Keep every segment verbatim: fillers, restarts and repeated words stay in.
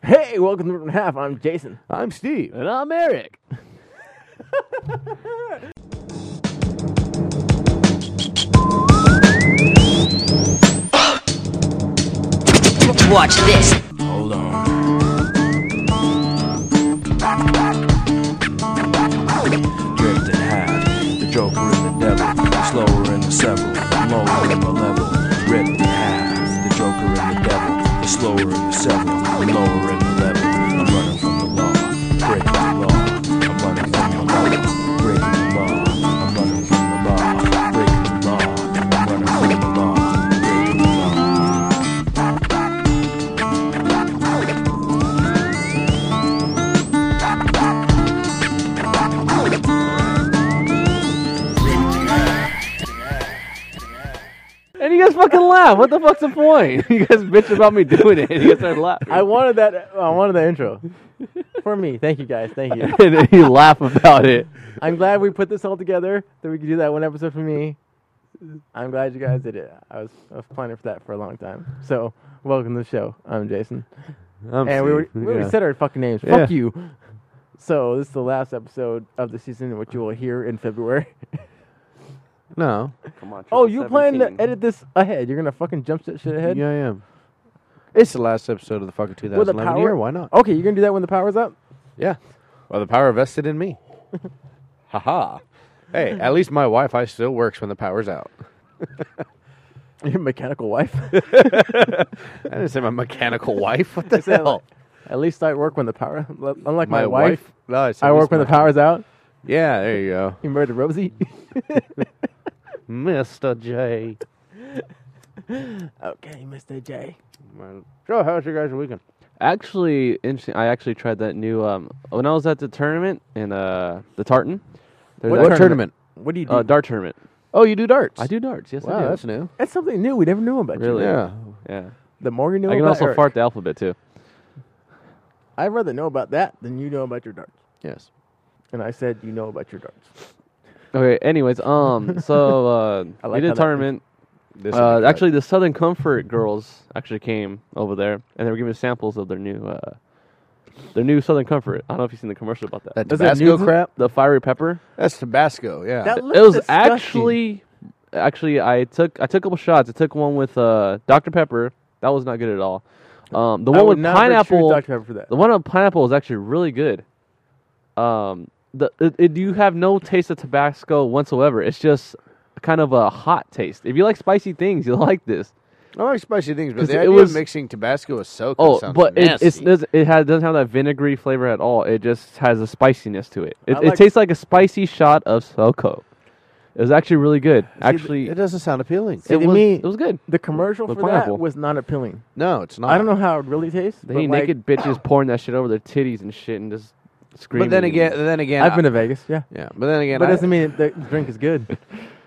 Hey, welcome to Rip and Half. I'm Jason. I'm Steve. And I'm Eric. Watch this. Hold on. Ripped in half. The Joker and the Devil. Slower in the several. Lower in the level. Ripped in half. The Joker and the Devil. The slower in the several. Lower in the level. I'm running from the law. Breaking the law. I'm running from the law. Breaking the law. I'm running from the law. Breaking the law. I'm running from the law. Breaking the law. And you guys fucking laugh. What the fuck's the point? You guys bitch about me doing it, and you guys started laughing. I wanted that. I wanted that intro for me. Thank you, guys. Thank you. And then you laugh about it. I'm glad we put this all together. That we could do that one episode for me. I'm glad you guys did it. I was I was planning for that for a long time. So welcome to the show. I'm Jason, I'm and we were, Steve. we already Yeah. said our fucking names. Yeah. Fuck you. So this is the last episode of the season, which you will hear in February. No. Come on, Oh, you plan to seventeen. edit this ahead? You're gonna fucking jump that shit ahead? Yeah, I am. It's the last episode of the fucking two With the thousand eleven power? year. Why not? Okay, you're gonna do that when the power's up? Yeah. Well, the power vested in me. Haha. Hey, at least my Wi-Fi still works when the power's out. Your mechanical wife. I didn't say my mechanical wife. What the said, hell? At least I work when the power. Unlike my, My wife, wife? No, I said I at work least when the my- power's out. Yeah, there you go. You murdered Rosie. Mister J. Okay, Mister J. So, how's your guys' weekend? Actually, interesting. I actually tried that new. Um, when I was at the tournament in uh the Tartan. there's What that What tournament? What do you do? Uh, dart tournament. Oh, you do darts. I do darts. Yes, I Wow, do. that's new. That's something new. We never knew about you. Really? Yeah. Yeah. The more you know I can about also Eric, fart the alphabet too. I'd rather know about that than you know about your darts. Yes. And I said you know about your darts. Okay. Anyways, um, so uh, I like we how did a that- tournament. This Uh, actually, the Southern Comfort girls actually came over there, and they were giving samples of their new, uh, their new Southern Comfort. I don't know if you've seen the commercial about that. that Is it Tabasco new- crap. The fiery pepper. That's Tabasco. Yeah. That It looks was disgusting. actually, actually, I took I took a couple shots. I took one with uh, Doctor Pepper. That was not good at all. Um, the I one would with not choose pineapple. Doctor Pepper for that. The one with pineapple was actually really good. Um, the it, it, you have no taste of Tabasco whatsoever. It's just kind of a hot taste. If you like spicy things, you'll like this. I like spicy things, but 'Cause the it idea was- of mixing Tabasco with SoCo Oh, sounds but it, nasty. it's doesn't- it has doesn't have that vinegary flavor at all. It just has a spiciness to it. It, I it like- tastes like a spicy shot of SoCo. It was actually really good. Actually, it doesn't sound appealing. See, it to was me- it was good. The commercial With for pineapple. that was not appealing. No, it's not. I don't know how it really tastes. They but ain't like, naked bitches pouring that shit over their titties and shit and just screaming. But then again, then again, I've I- been to Vegas, yeah. yeah. But then again, But I- doesn't mean the drink is good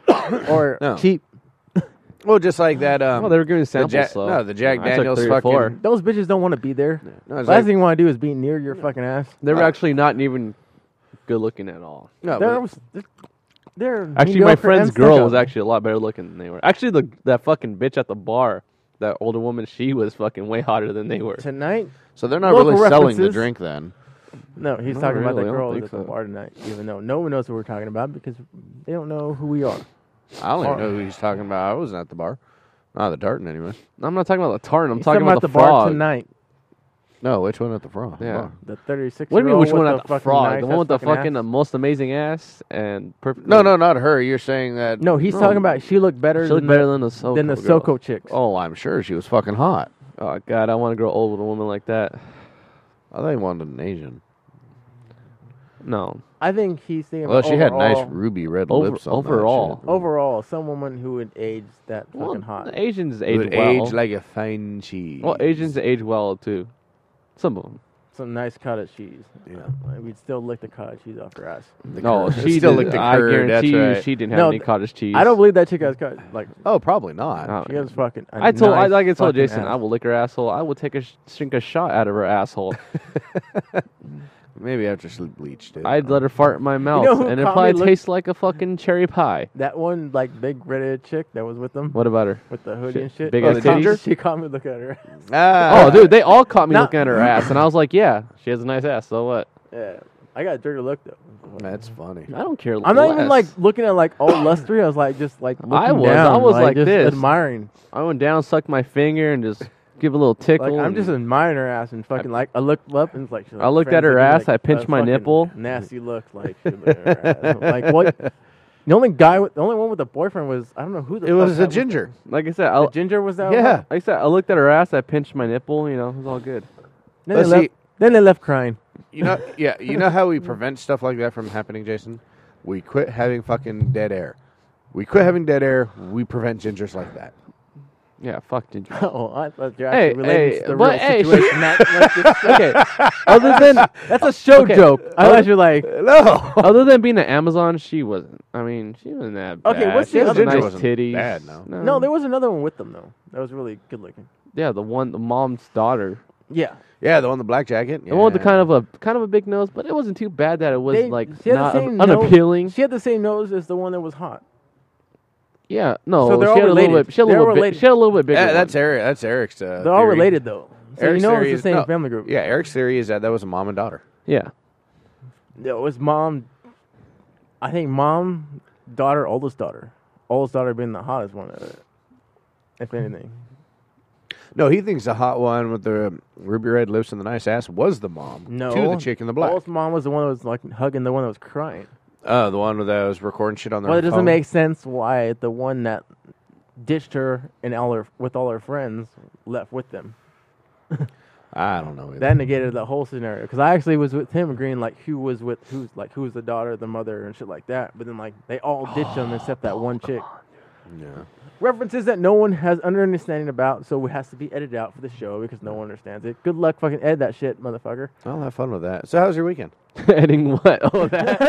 or No. cheap. well, just like that. Um, well, they were giving the samples. Jack, so no, the Jack I took Daniels three or fucking. four. Those bitches don't want to be there. No, it's Last like- thing you want to do is be near your fucking ass. They were Uh, actually not even good looking at all. no, They're, but- they're, they're Actually, my mediocre friend's and girl stuck was up. actually a lot better looking than they were. Actually, the that fucking bitch at the bar, that older woman, she was fucking way hotter than they were. Tonight. so they're not local really selling the references. drink then. No, he's Not talking about really, the I don't girl think at the so. bar tonight, even though no one knows who we're talking about because they don't know who we are. I don't even Or- know who he's talking about. I wasn't at the bar. Not the Tartan anyway. I'm not talking about the tartan. I'm He's talking, about, the the bar frog. tonight. No, which one at the front? Yeah. Bar. The thirty-six. What do you mean? Which one with at the fucking frog? nice The one with the ass fucking ass? uh, most amazing ass and perfect. No, no, not her. You're saying that. No, he's No. talking about she looked better. She looked than better the, than the Soko. than the girl. Soko chicks. Oh, I'm sure she was fucking hot. Oh God, I want to grow old with a woman like that. I thought he wanted an Asian. No, I think he's thinking. Well, about she had nice overall- ruby red Over- lips. On that overall. shit. Overall, some woman who would age that fucking well, hot. the Asians It age would well. age like a fine cheese. well, Asians age well too. Some of them. Some nice cottage cheese. Yeah. Uh, we'd still lick the cottage cheese off her ass. The No, curd. she still did, like the I curd. guarantee That's you, right. she didn't have No, any th- cottage cheese. I don't believe that chick has cottage. Like Oh, probably not. Oh, she has fucking. a I told, I nice like I told fucking Jason, ass. I will lick her asshole. I will take a sh- shrink a shot out of her asshole. Maybe after she bleached it. I'd let her fart in my mouth, know who and it caught me probably look- tastes like a fucking cherry pie. That one, like, big redheaded chick that was with them, What about her? with the hoodie Shit, and shit. big Oh, ass the ginger? titties? She caught me looking at her. Ah. Oh, dude, they all caught me Not- looking at her ass, and I was like, yeah, she has a nice ass. So what? Yeah, I got a dirty look though. That's funny. I don't care. I'm not even less. like looking at like all lustery. I was like just like looking I was. down, I was like just this. admiring. I went down, sucked my finger, and just give a little tickle. Like I'm and- just admiring her ass and fucking like I looked up and it's like she's, I like, looked at friends her with me, ass, like, I pinched a my fucking nipple. Nasty look, like she looked at her ass. Like what? The only guy, with, the only one with a boyfriend was I don't know who the. It fuck was that a ginger. like I said, I, The ginger was that? Yeah. one? like I said, I looked at her ass, I pinched my nipple. You know, it was all good. Then But they left. see- Then they left crying. You know, yeah. You know how we prevent stuff like that from happening, Jason? We quit having fucking dead air. We quit having dead air. We prevent gingers like that. Yeah, fuck ginger. Oh, I thought you're Hey, actually relating hey, to the but real hey, situation. not, not just, Okay, other than that's a show Okay. joke. I thought you're like, No. other than being an Amazon, she wasn't. I mean, she wasn't that bad. Okay, what's she the has other- nice Ginger wasn't titties. bad, no. no, there was another one with them though. That was really good looking. Yeah, the one, the mom's daughter. Yeah, Yeah, the one in the black jacket. The one with the Yeah. kind of a kind of a big nose, but it wasn't too bad that it was They- like she had the not same unappealing. nose- She had the same nose as the one that was hot. Yeah, no, So they're she all had a little related. bit. She had a They're little bit. related. She had a little bit bigger. Yeah, that's one. Eric. That's Eric's. Uh, They're all theory. related though. So Eric's you know theory it's the is- same no. family group. Yeah, Eric's theory is that that was a mom and daughter. Yeah, Yeah, it was mom. I think mom, daughter, oldest daughter, oldest daughter being the hottest one of it. If anything, No, he thinks the hot one with the ruby red lips and the nice ass was the mom. no. To the chick in the black. Oldest mom was the one that was like hugging the one that was crying. Oh, the one that was recording shit on their Well, it doesn't phone? make sense why the one that ditched her and all her with all her friends left with them. I don't know. Either. That negated the whole scenario because I actually was with him agreeing like who was with who's like who's the daughter, the mother, and shit like that. But then like they all ditched them except that one chick. yeah. References that no one has under understanding about, so it has to be edited out for the show because no one understands it. Good luck, fucking edit that shit, motherfucker. I'll have fun with that. So, how's your weekend? Editing what? Oh, that.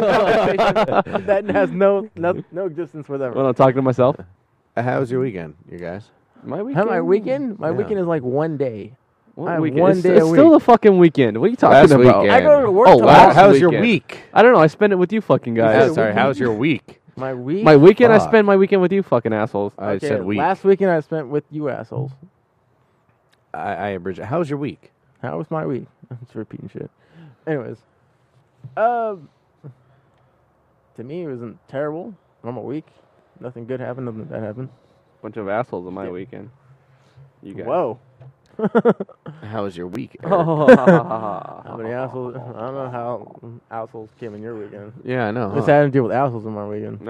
That has no no no existence whatever. When I'm talking to myself. Uh, How's your weekend, you guys? My How weekend. my weekend? My Yeah. weekend is like one day. What I have weekend? one it's day it's a still week. the fucking weekend. What are you talking Last about? weekend. I go to work Oh, tomorrow. last how's your weekend. week? I don't know. I spend it with you fucking Uh, guys. sorry, weekend? how's your week? My week. My weekend, I Fuck. spend my weekend with you fucking assholes. I Okay, said week. Last weekend I spent with you assholes. I, I Bridget. How's your week? How was my week? I'm just repeating shit. Anyways, um, to me it wasn't terrible. Normal week. Nothing good happened. Nothing bad happened. Bunch of assholes on my Yeah. weekend. You guys. Whoa. How was your week? Eric? How many assholes? I don't know how assholes came in your weekend. Yeah, I know. At least huh? I didn't deal with assholes in my weekend.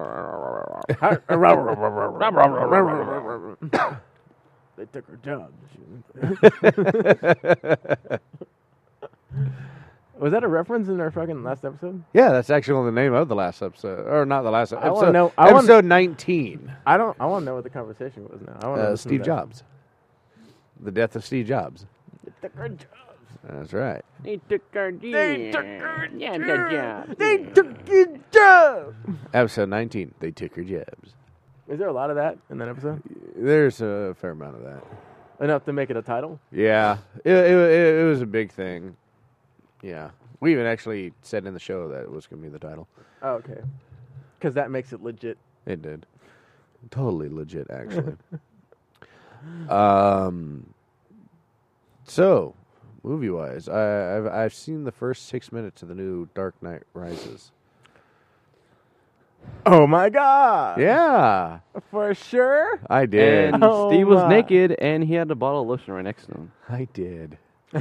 They took her job. Was that a reference in our fucking last episode? Yeah, that's actually the name of the last episode, or not the last I wanna episode. know- I wanna- episode nineteen. I don't. I want to know what the conversation was now. I want Uh, Steve Jobs. The death of Steve Jobs. They took her job. That's right. They took our They took her Yeah, job. good job. They took your job. Episode nineteen. They took her jabs. Is there a lot of that in that episode? There's a fair amount of that. Enough to make it a title? Yeah, it, it, it, it was a big thing. Yeah, we even actually said in the show that it was going to be the title. Oh, okay. Because that makes it legit. It did. Totally legit, actually. um. So, movie wise, I, I've I've seen the first six minutes of the new Dark Knight Rises. Oh my god! Yeah, For sure. I did. And Oh Steve was my. naked, and he had a bottle of lotion right next to him. I did.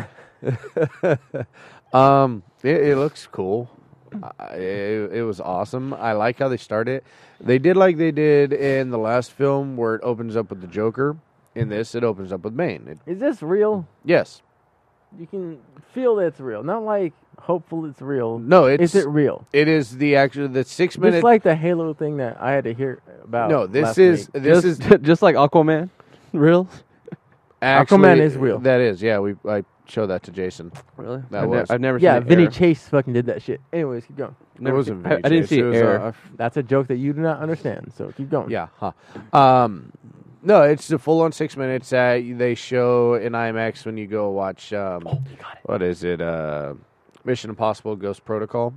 um, it, it looks cool. I, it, it was awesome. I like how they started. They did like they did in the last film, where it opens up with the Joker. In this, it opens up with Bane. It, Is this real? yes. You can feel that it's real. Not like hopeful it's real. No, it's Is it real? It is the actual the six minute. Just like the Halo thing that I had to hear about. no, this last is week. this just, is just like Aquaman. Real? actually, Aquaman is real. That is, yeah. We I showed that to Jason. Really? That I've, ne- was. I've never Yeah, seen it Vinny air. Chase fucking did that shit. Anyways, keep going. Never it wasn't. seen- I, Vinny I didn't Chase. see It was, air. uh, That's a joke that you do not understand. So keep going. Yeah. Huh. Um, no, it's the full on six minutes that they show in IMAX when you go watch. Um, what is it? Uh, Mission Impossible Ghost Protocol.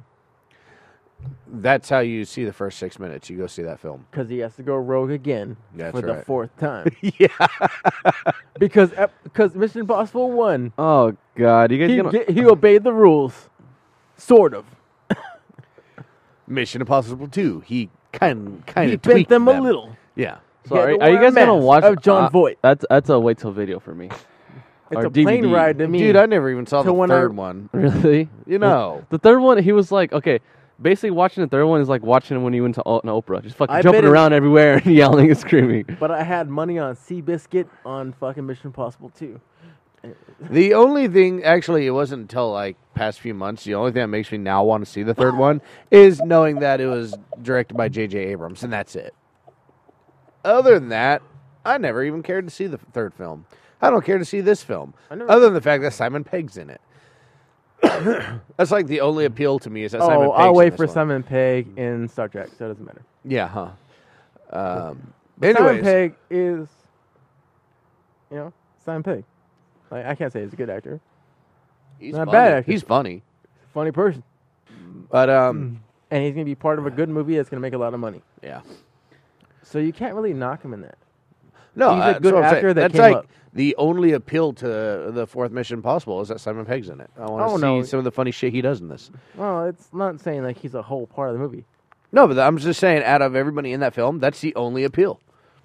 That's how you see the first six minutes. You go see that film. Because he has to go rogue again That's for the right. fourth time. Yeah. because because Mission Impossible one, Oh God, you guys he, gonna? di- he obeyed the rules, sort of. Mission Impossible two. He kind kind He of bent tweaked them a little. Yeah. So He had are, to are you wear a guys gonna mask watch of John uh, Voight? That's that's a wait till video for me. It's Or a D V plane D. ride to me. Dude, I never even saw To the when I- third one. Really? You know. The third one, he was like, okay, basically watching the third one is like watching when you went to O- an Oprah, just fucking I jumping bet it- around everywhere and yelling and screaming. But I had money on Seabiscuit on fucking Mission Impossible two. The only thing, actually, it wasn't until like past few months. The only thing that makes me now want to see the third one is knowing that it was directed by J J Abrams, and that's it. Other than that, I never even cared to see the third film. I don't care to see this film, I never- other than the fact that Simon Pegg's in it. That's like the only appeal to me is that Simon Oh, Pegg's I'll in wait this for one. Simon Pegg in Star Trek, so it doesn't matter. Yeah, huh? Um, Simon anyways, Pegg is, you know, Simon Pegg. Like, I can't say he's a good actor. he's not funny. bad actor. He's funny, Funny person. but um, And he's going to be part of a good movie that's going to make a lot of money. yeah. So you can't really knock him in that. No, He's a that's good what I'm saying. actor that That's came like up. the only appeal to the fourth Mission Impossible is that Simon Pegg's in it. I want to Oh, see no. some of the funny shit he does in this. Well, it's not saying like he's a whole part of the movie. No, but I'm just saying, out of everybody in that film, that's the only appeal.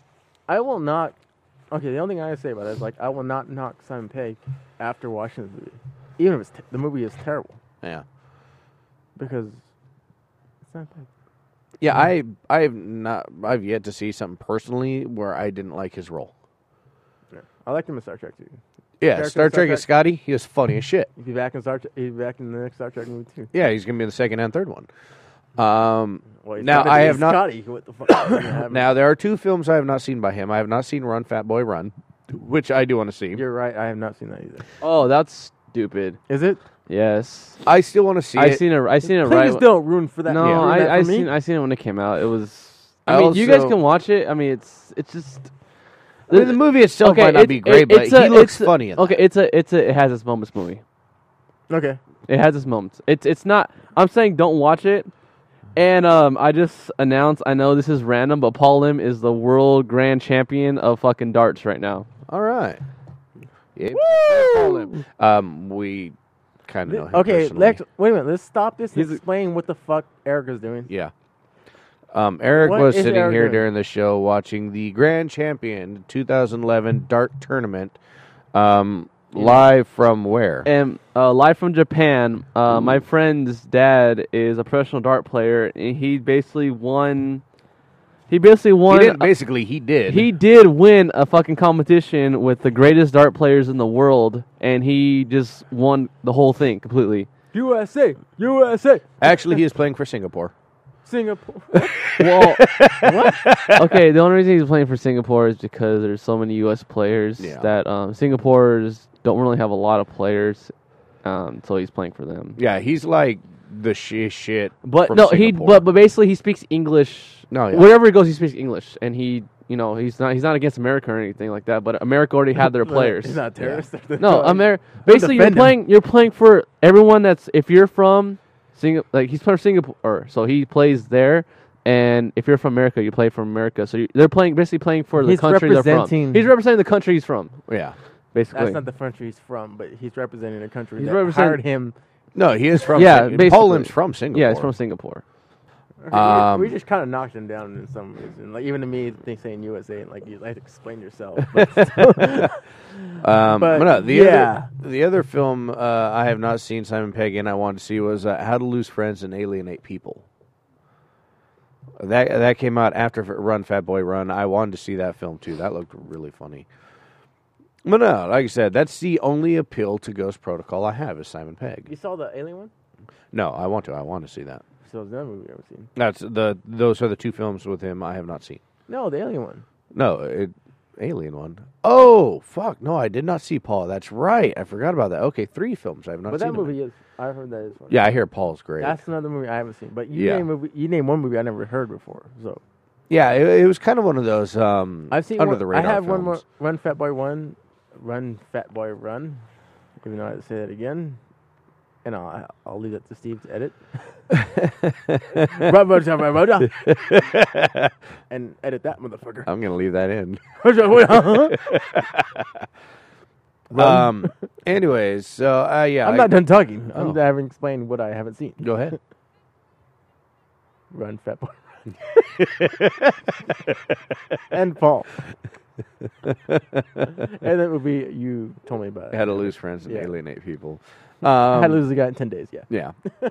I will not. Okay, the only thing I say about it is like I will not knock Simon Pegg after watching the movie, even if it's t- the movie is terrible, Yeah, because it's Simon Pegg. yeah. I I've not I've yet to see something personally where I didn't like his role. Yeah. I liked him in Star Trek too. Yeah, Character Star in Star Trek Trek. is Scotty. He was funny as shit. He'll be back in Star. Trek. He'll be back in the next Star Trek movie too. Yeah, he's gonna be in the second and third one. Um, Well, he's now gotta I be have not. Scotty. What the fuck? is gonna happen? Now there are two films I have not seen by him. I have not seen Run Fat Boy Run, which I do want to see. You're right. I have not seen that either. Oh, that's stupid. Is it? Yes, I still want to see I it. seen it. I seen it Please right. don't ruin for that. No, ruin that I I for me. seen I seen it when it came out. It was. I I mean, you guys also- can watch it. I mean, it's it's just. I mean, the movie itself Okay, might not it's- be great, it- but it's he a- looks it's a- funny. In Okay, that. it's a it's a it has its moments movie. Okay. It has its moments. It's it's not. I'm saying don't watch it. And um, I just announced. I know this is random, but Paul Lim is the world grand champion of fucking darts right now. All right. Yeah, call him. Um, we kind of know him Okay, personally. Lex. Wait a minute. Let's stop this and He's a- explain what the fuck Erica's doing. Yeah. Um, Eric What was is sitting Eric here doing? during the show watching the Grand Champion twenty eleven Dart Tournament. Um, live from where? And uh, live from Japan, uh, my friend's dad is a professional dart player, and he basically won. He basically He won. didn't. Basically, he did. He did win a fucking competition with the greatest dart players in the world, and he just won the whole thing completely. U S A, U S A, Actually, he is playing for Singapore. Singapore. Well, what? Okay, the only reason he's playing for Singapore is because there's so many U S players Yeah. that um, Singapore's don't really have a lot of players, um, so he's playing for them. Yeah, he's like the shit shit. But from no, he Singapore. but but basically he speaks English. No, yeah. Wherever he goes, he speaks English, and he you know he's not he's not against America or anything like that. But America already had their players. He's not a terrorist. No, Amer- basically you're defend him. playing you're playing for everyone that's if you're from Singapore, like he's from Singapore, so he plays there. And if you're from America, you play from America. So you, they're playing basically playing for the He's country they're from. representing- He's representing the country he's from, Yeah. basically. That's not the country he's from, but he's representing a country He's that represent- hired him. No, he is from. Yeah, Sing- basically. Poland's from Singapore. yeah, he's from Singapore. Um, we, we just kind of knocked him down in some reason. Like even to me, they saying U S A, and like you like to explain yourself. But Um, But, but no, the yeah. other the other film uh, I have not seen Simon Pegg in. I wanted to see was uh, How to Lose Friends and Alienate People. That that came out after F- Run Fat Boy Run. I wanted to see that film too. That looked really funny. But no, like I said, that's the only appeal to Ghost Protocol I have is Simon Pegg. you saw the alien one? No, I want to. I want to see that. So it's another movie I've ever seen. That's the those are the two films with him I have not seen. No, the alien one. No, it, Alien one. Oh fuck! No, I did not see Paul. That's right. I forgot about that. Okay, three films I have not But seen. that him in. movie is. I heard that is fun. Yeah, I hear Paul's great. That's another movie I haven't seen. But you Yeah. name movie, you name one movie I never heard before. So yeah, it, it was kind of one of those um, I've seen under one, the radar I have films. one more. Run Fat Boy One, Run Fat Boy Run. Even though I have to say that again. and I'll I'll leave that to Steve to edit. And edit that motherfucker. I'm gonna leave that in. I'm um. Anyways, so uh, yeah, I, not done talking. I'm Oh. having explained what I haven't seen. Go ahead. Run, fat boy. And Paul. And it would be you told me about it. How to lose friends and Yeah. alienate people. I Um, had to lose the guy in ten days. Yeah. Yeah.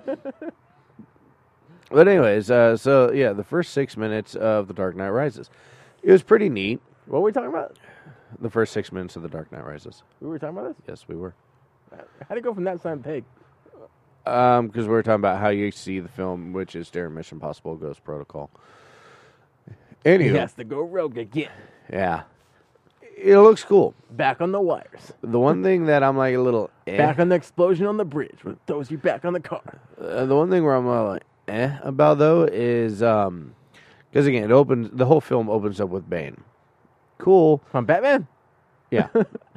But anyways, uh, so yeah, the first six minutes of The Dark Knight Rises, it was pretty neat. What were we talking about? The first six minutes of The Dark Knight Rises. We were talking about this. Yes, we were. How do you go from that sign to pig? Um, because we were talking about how you see the film, which is during Mission Impossible Ghost Protocol. Anyway, He has to go rogue again. yeah, it looks cool. Back on the wires. The one thing that I'm like a little eh, Back on the explosion on the bridge. Where it throws you back on the car. uh, the one thing where I'm uh, like eh about though is um, because again, it opens the whole film opens up with Bane. Cool, From Batman. yeah.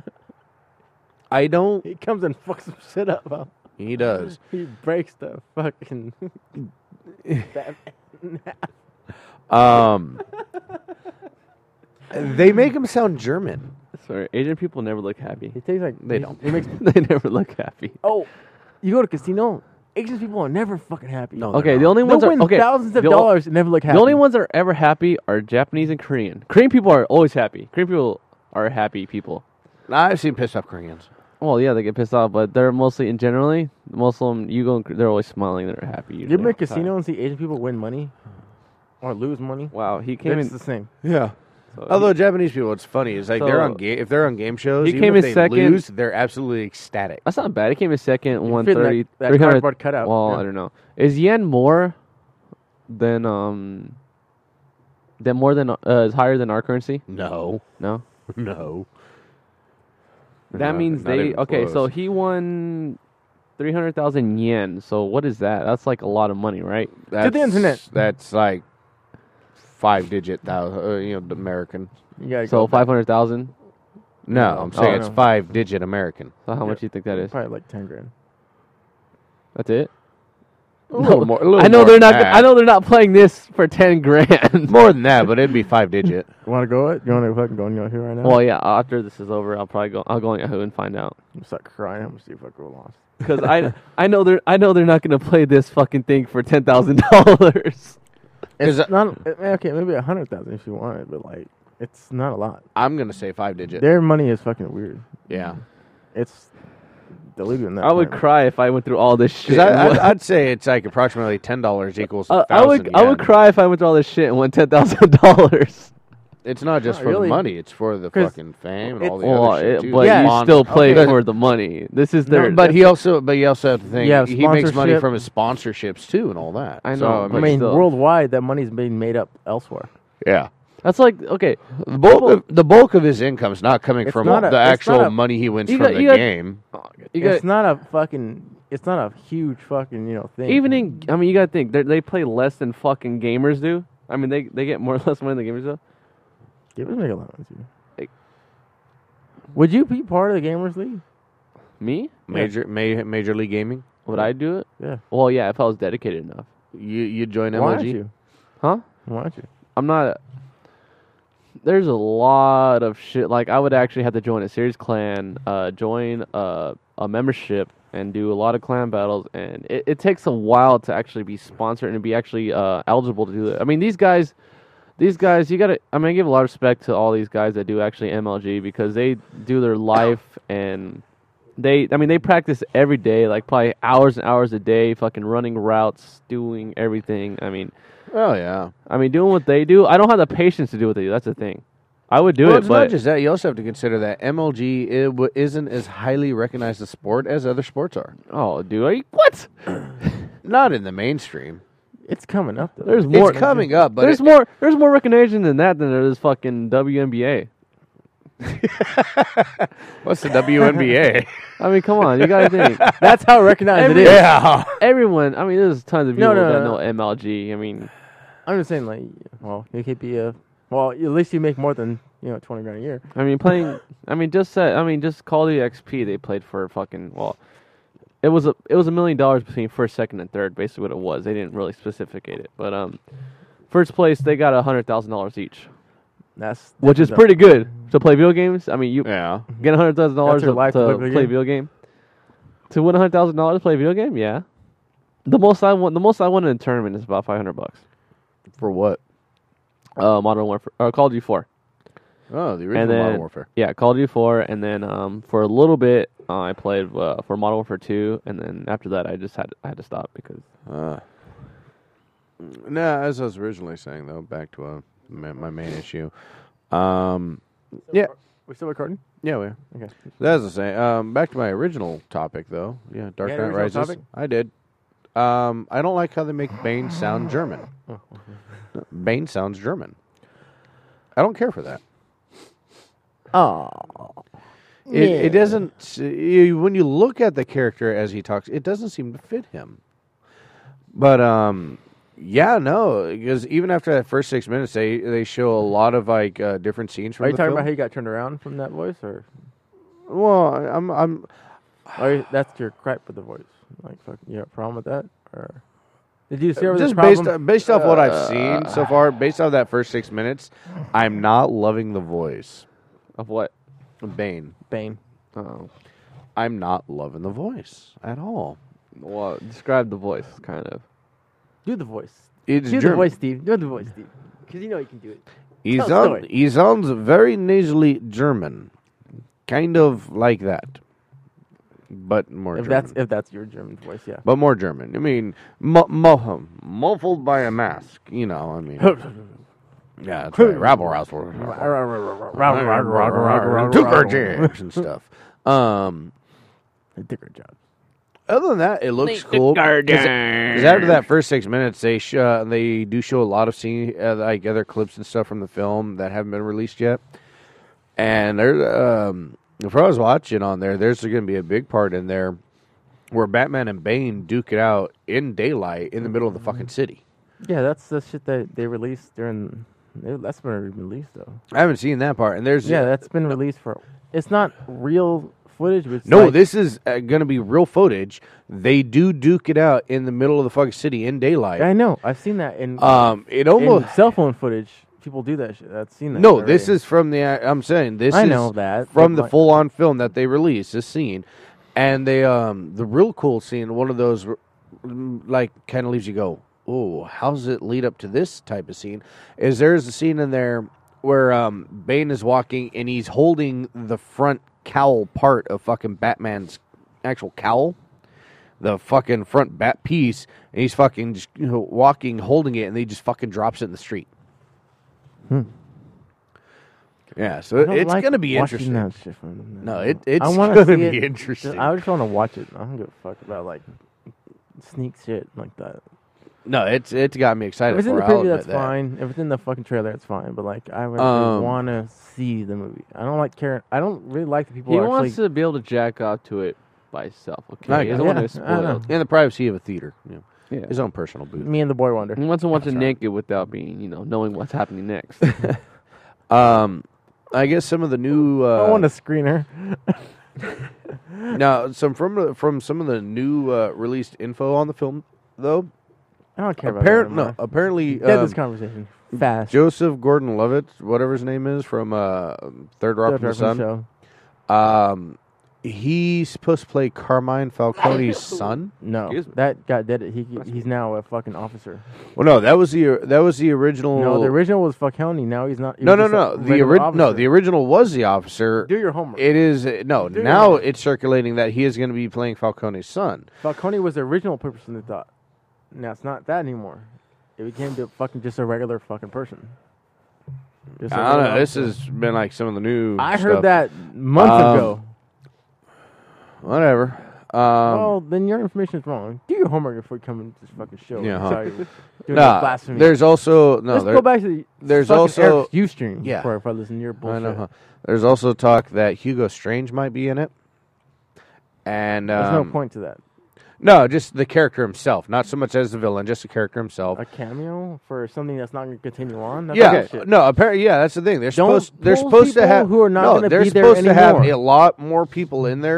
I don't. He comes and fucks some shit up. Huh? He does. He breaks the fucking Batman. Um, they make him sound German. Sorry, Asian people never look happy. He takes like They he- don't. He makes They never look happy. oh, you go to casino. Asian people are never fucking happy. No, Okay, they're the not. only They'll ones are win okay. thousands of the o- dollars and never look happy. The only ones that are ever happy are Japanese and Korean. Korean people are always happy. Korean people are happy people. I've seen pissed off Koreans. Well, yeah, they get pissed off, but they're mostly, in generally, most of them, you go, they're always smiling. They're happy. You usually ever make all the time. casino and see Asian people win money or lose money? Wow, he came It's in. the same. Yeah. so Although Japanese people, what's funny is like they're So- on game. If they're on game shows, He even came if in they second. lose, they're absolutely ecstatic. that's not bad. He came in second, one fit in that- thirty, that three hundred. cardboard cutout, Well, yeah. I don't know. Is yen more than um than more than uh, is higher than our currency? No, No. no. That Not- means not they even okay. So close. he won three hundred thousand yen. So what is that? That's like a lot of money, right? That's, the internet. That's like five digit thousand. Uh, you know, American. You gotta So go five hundred thousand. No, I'm saying Oh, it's no. five digit American. So how much do you think that is? probably like ten grand. That's it. A little more. A little I know more they're than not. that. I know they're not playing this for ten grand. more than that, but it'd be five digit. You want to go it? You want to fucking go on Yahoo right now? Well, yeah. After this is over, I'll probably go. I'll go on Yahoo and find out. I'm start crying. I'm gonna see if I go lost. Because I, I know they're. I know they're not going to play this fucking thing for ten thousand dollars. It's uh, not eh, okay. Maybe a hundred thousand if you want it, but like it's not a lot. I'm gonna say five digit. Their money is fucking weird. Yeah. It's diluted in that. I would time. cry if I went through all this shit. Because I, and I'd, I'd say it's like approximately ten dollars equals. won- a Uh, I would. thousand I would yen. cry if I went through all this shit and won ten thousand dollars. It's not just Not for really. the money; it's for the 'Cause fucking fame and all the it's- Well, other shit it- too. but Yeah. you Spon- still play okay. for the money. This is No, their. but he also, but you also have to think Yeah, he makes money sponsorship. from his sponsorships too and all that. I So, know, I but mean, still. worldwide, that money's being made up elsewhere. yeah, That's like okay. the bulk of the bulk of his income is not coming It's from not a- the it's actual not a- money he wins You from got- the you got- game. You got it's not a fucking. It's not a huge fucking you know thing. even in. I mean, you got to think they're- they play less than fucking gamers do. I mean, they they get more or less money than gamers do. Gamers make a lot of money. Like- Would you be part of the gamers league? Me? Major ma- major league gaming. Would I do it? Yeah. Well, yeah, if I was dedicated enough. You you join Why M L don't G? you? Huh? Why don't you? I'm not. There's a lot of shit. Like I would actually have to join a series clan, uh, join a, a membership, and do a lot of clan battles. And it, it takes a while to actually be sponsored and be actually uh, eligible to do that. I mean, these guys, these guys, you gotta. I mean, I give a lot of respect to all these guys that do actually M L G because they do their life and they. I mean, they practice every day, like probably hours and hours a day, fucking running routes, doing everything. I mean. Oh yeah. I mean, doing what they do, I don't have the patience to do what they do. That's the thing. I would do well, it, it's but not just that. You also have to consider that M L G it w- isn't as highly recognized a sport as other sports are. oh, dude, are you, what? Not in the mainstream. It's coming up. Though. There's more. It's coming up, but there's it- more. There's more recognition than that than there is fucking W N B A. what's the W N B A? I mean, come on, you gotta think. That's how recognized it Every- is. yeah. Everyone. I mean, there's tons of No, people no, that no, know no. M L G. I mean, I'm just saying, like, well, you could be a. Well, at least you make more than you know twenty grand a year. I mean, playing. I mean, just uh, I mean, just Call of Duty X P. They played for fucking well. it was a it was a million dollars between first, second, and third. Basically, what it was. They didn't really specificate it, but um, first place they got a hundred thousand dollars each, That's which is that's- pretty good to play video games. I mean, you Yeah. get a hundred thousand dollars That's your to, life to to play video play game? video game. To win a hundred thousand dollars to play a video game, yeah. The most I won, the most I won in a tournament is about five hundred bucks. For what? Uh, Modern Warfare, or Call of Duty four. Oh, the original And then, Modern Warfare. Yeah, Call of Duty four, and then um, for a little bit, uh, I played uh, for Modern Warfare two, and then after that, I just had I had to stop because Uh, nah, as I was originally saying, though, back to uh, my, my main issue. Um, yeah, We're still recording? yeah, we are. Okay. That's the same. Um, back to my original topic, though. Yeah, Dark Yeah, the Knight original Rises. topic? I did. Um, I don't like how they make Bane sound German. Oh, Bane sounds German. I don't care for that. Oh. It, it doesn't. s- You, when you look at the character as he talks, it doesn't seem to fit him. But um, yeah, no, because even after that first six minutes, they they show a lot of like uh, different scenes from Are you the talking film. about how you got turned around from that voice, or Well, I'm I'm or that's your gripe with the voice? Like, fuck, you have a problem with that, or did you discover just this based problem? based off what I've seen so far, based off that first six minutes, I'm not loving the voice. of what? Bane. Bane. Oh, I'm not loving the voice at all. well, describe the voice, kind of. Do the voice. It's Do the German. voice, Steve. Do the voice, Steve. Because you know you can do it. He, Tell a sound, story. he sounds very nasally German, kind of like that, but more If German. that's if that's your German voice, yeah. but more German. I mean, mu- mu- muffled by a mask. You know, I mean, yeah, that's right. Rabble rousel, Tucker jams and stuff. Um, Dicker job. other than that, it looks cool. Because after that first six minutes, they sh- uh, they do show a lot of scene, uh, like other clips and stuff from the film that haven't been released yet. And there's, um, if I was watching on there, there's going to be a big part in there where Batman and Bane duke it out in daylight in the middle of the fucking city. Yeah, that's the shit that they released during. That's been released though. I haven't seen that part, and there's Yeah, that's been released for. It's not real footage, but it's no. like, This is uh, going to be real footage. They do duke it out in the middle of the fucking city in daylight. I know. I've seen that in, Um, it in almost cell phone footage. People do that shit. I've seen that. no. already. This is from the. I'm saying this I is know that from but the like- full on film that they released. This scene, and they um the real cool scene. One of those mm, like kind of leaves you go, oh, how's it lead up to this type of scene? Is there's a scene in there where um Bane is walking and he's holding the front cowl part of fucking Batman's actual cowl. The fucking front bat piece, and he's fucking just you know, walking, holding it, and he just fucking drops it in the street. Hmm. Yeah, so I don't it's like gonna be watching interesting. that shit from- No, it it's I wanna gonna see be it. interesting. I just want to watch it. I don't give a fuck about like sneak shit like that. No, it's it's got me excited. If it's in for the it, I'll preview, admit that's that. fine. If it's in the fucking trailer, it's fine. But like, I really Um, want to see the movie. I don't like caring. I don't really like the people He who actually. wants to be able to jack off to it by himself. Okay, I he got doesn't it. want to Yeah, I know. spoiled. In the privacy of a theater, you know, Yeah. his own personal booth. Me and the boy wonder. He wants to watch it Sorry. naked without being, you know, knowing what's happening next. Um, I guess some of the new. Uh, I want a screener. now some from the- from some of the new uh, released info on the film, though. I don't care Appar- about that. no, anymore. apparently Get um, this conversation fast. Joseph Gordon-Levitt, whatever his name is, from uh, Third Rock from the Director Sun. show. Um, he's supposed to play Carmine Falcone's son. No, Excuse me. that guy did it. He he's now a fucking officer. Well, no, that was the that was the original. No, the original was Falcone. Now he's not. he No, was no, just a no. The regular ori- no, officer. the original was the officer. Do your homework. It is uh, no. Do your Now homework. it's circulating that he is going to be playing Falcone's son. Falcone was the original person they thought. Now it's not that anymore. It became the fucking just a regular fucking person. Just a I don't regular know. This officer. has been like some of the new. I stuff. heard that months Um, ago. Whatever. Um, Well, then your information is wrong. Do your homework before you come into this fucking show. Yeah, huh. Sorry, doing nah, blasphemy. there's also no. Let's there- go back to the there's fucking also- Eric's Ustream Yeah. before if I listen to your I bullshit. know. Huh? There's also talk that Hugo Strange might be in it. And There's um, no point to that. No, just the character himself, not so much as the villain, just the character himself. A cameo for something that's not going to continue on. That's Yeah, bullshit. no, apparently, yeah, that's the thing. They're Don't supposed they're pull supposed to people have who are not no, gonna they're be there supposed to have anymore. a lot more people in there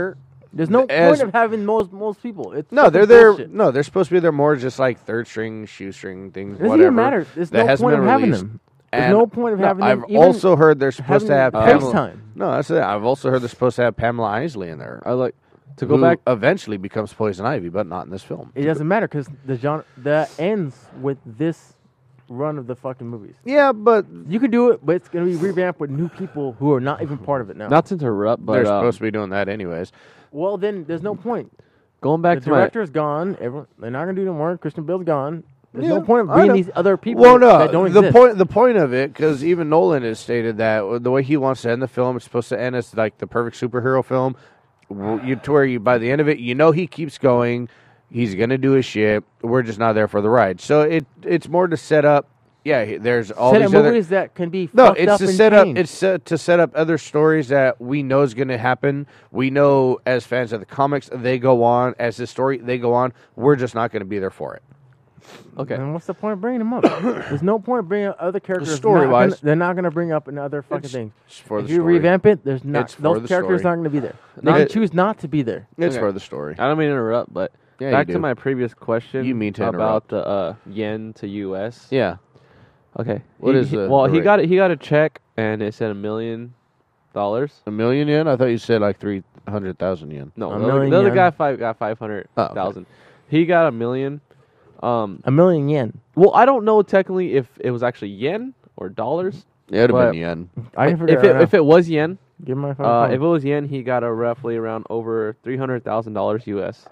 There's no as- point of having most most people. It's No, fucking they're there. bullshit. No, they're supposed to be there more just like third string, shoestring things, It doesn't whatever. even matter. There's that no hasn't point of been having released. them. There's And- no point of no, having I've them. Even also heard they're supposed to have having Pamela. FaceTime. No, that's it. I've also heard they're supposed to have Pamela Isley in there. I like to go who back. eventually becomes Poison Ivy, but not in this film. It doesn't matter because the genre that ends with this run of the fucking movies. Yeah, but You could do it, but it's gonna be revamped with new people who are not even part of it now. Not to interrupt, but they're um, supposed to be doing that anyways. Well, then there's no point. going back The to my director's gone. Everyone, they're not gonna do no more. Christian Bale's gone. There's Yeah, no point of I bringing know. these other people Well, no, that don't the exist. point the point of it, because even Nolan has stated that the way he wants to end the film, it's supposed to end as like the perfect superhero film. W- You to where you by the end of it, you know he keeps going. He's gonna do his shit. We're just not there for the ride. So it it's more to set up. Yeah, he- there's all Set these up other. movies that can be No, fucked it's up to and set up. changed. It's set to set up other stories that we know is going to happen. We know as fans of the comics, they go on as the story. They go on. We're just not going to be there for it. okay. And what's the point of bringing them up? There's no point of bringing up other characters. Story-wise. Not gonna- they're not going to bring up another fucking It's- thing. it's for if the you story. revamp it, there's not It's for those the characters story. aren't going to be there. They No, can it- choose not to be there. It's Okay. for the story. I don't mean to interrupt, but Yeah, back you to do. my previous question. You mean to about interrupt. the uh, yen to U S. Yeah. Okay. What He- is he- the- well, the he rate? got it. He got a check, and it said a million dollars. A million yen? I thought you said like three hundred thousand yen. No, A the other, million the other yen. guy five got five hundred Oh, okay. thousand. He got a million. Um, A million yen. well, I don't know technically if it was actually yen or dollars. Yeah, it'd have But- been yen. I can figure If it it out. if it was yen, Give my phone. uh, if it was yen, he got a roughly around over three hundred thousand dollars U S.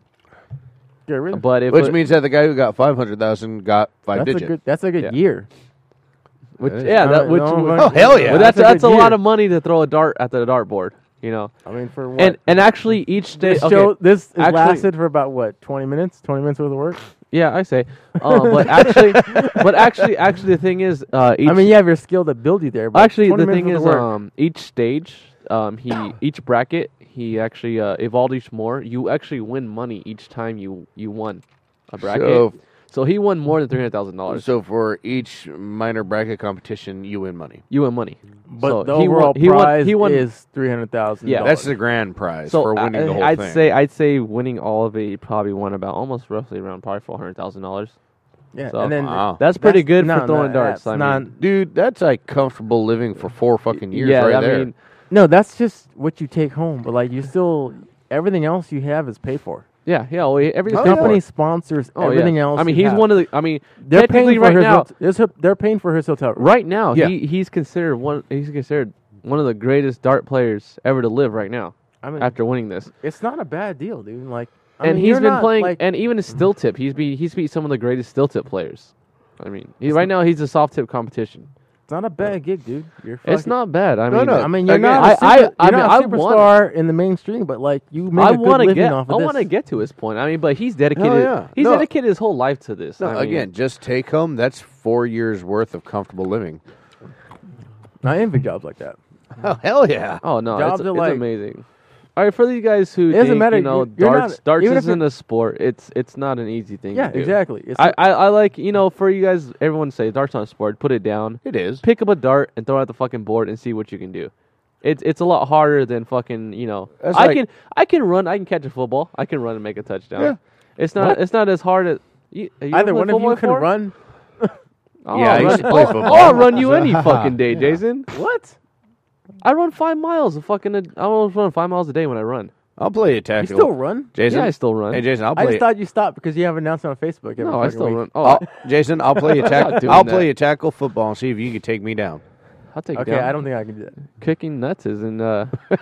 Get rid of But if Which it- means that the guy who got five hundred thousand got five that's a digit. good. That's a good Yeah. year. which, That is- yeah, that No, which no, would- Oh, hell yeah. but that's That's a that's a good lot year. of money to throw a dart at the dartboard, you know. I mean, for what? And and actually each day, this okay, show this has actually- lasted for about what twenty minutes. Twenty minutes worth of work. yeah, I say, um, but actually, but actually, actually, the thing is, uh, each, I mean, you have your skill to build you there. But actually, twenty the minutes thing worth is, of work. um, each stage, um, he each bracket, he actually uh, evolved each more. You actually win money each time you you won a bracket. So, So he won more than three hundred thousand dollars. so for each minor bracket competition, you win money. You win money. but so the he won- overall he won- prize he won- is three hundred thousand. Yeah. That's the grand prize So for winning I, the whole I'd thing. say I'd say winning all of it, you probably won about almost roughly around probably four hundred thousand dollars. yeah. so- and then Wow. That's pretty That's- good no, for throwing no, darts. that's I not- mean, Dude, that's like comfortable living for four fucking years yeah, right I there. mean, no, that's just what you take home. But like, you still everything else you have is paid for. yeah, yeah. Well, every Oh, The yeah. company sponsors Oh, everything yeah. else. I mean, you he's have. one of the. I mean, They're technically paying for right his now. hot- this ho- they're paying for his hotel room. Right now, Yeah. he he's considered one. He's considered one of the greatest dart players ever to live right now. I mean, After winning this, it's not a bad deal, dude. Like, I and mean, he's you're been not, playing, Like, and even his still tip, he's beat he's beat some of the greatest still tip players. I mean, he, right now he's a soft tip competition. it's not a bad gig, dude. You're It's fucking- not bad. I No, mean, no. I mean, you're Again, not. I- a super, I- you're I mean, not I a want- superstar in the mainstream, but like you make I a good want to living get. off I of want to this. get to his point. I mean, but he's dedicated. yeah. He's No. dedicated his whole life to this. No, I mean, again, just take home. That's four years worth of comfortable living. I envy jobs like that. Oh hell yeah! Oh no, Jobs it's, are it's like- amazing. All right, for these guys who It doesn't think, matter, you know, you- you're darts not- darts even if isn't it- a sport. It's it's not an easy thing. Yeah, to do. exactly. It's I, I, I like you know for you guys, everyone say darts not a sport. Put it down. It is. Pick up a dart and throw it at the fucking board and see what you can do. It's it's a lot harder than fucking you know. That's I like- can I can run. I can catch a football. I can run and make a touchdown. Yeah. It's not What? it's not as hard as you, you either ever one played of you football can before? run. Oh, Yeah, I I'll used to run- play oh, football. I'll run you any fucking day, Jason. What? I run five miles a fucking. A, I almost run five miles a day when I run. I'll play a You tackle. still run? Jason. Yeah, I still run. Hey, Jason, I'll I play. just thought you stopped because you have announced it on Facebook. Every no, I fucking still week. run. Oh, I'll, Jason, I'll play a not tackle. doing I'll that. play a tackle football and see if you can take me down. I'll take Okay, it down. I don't think I can do that. Kicking nuts isn't. Uh,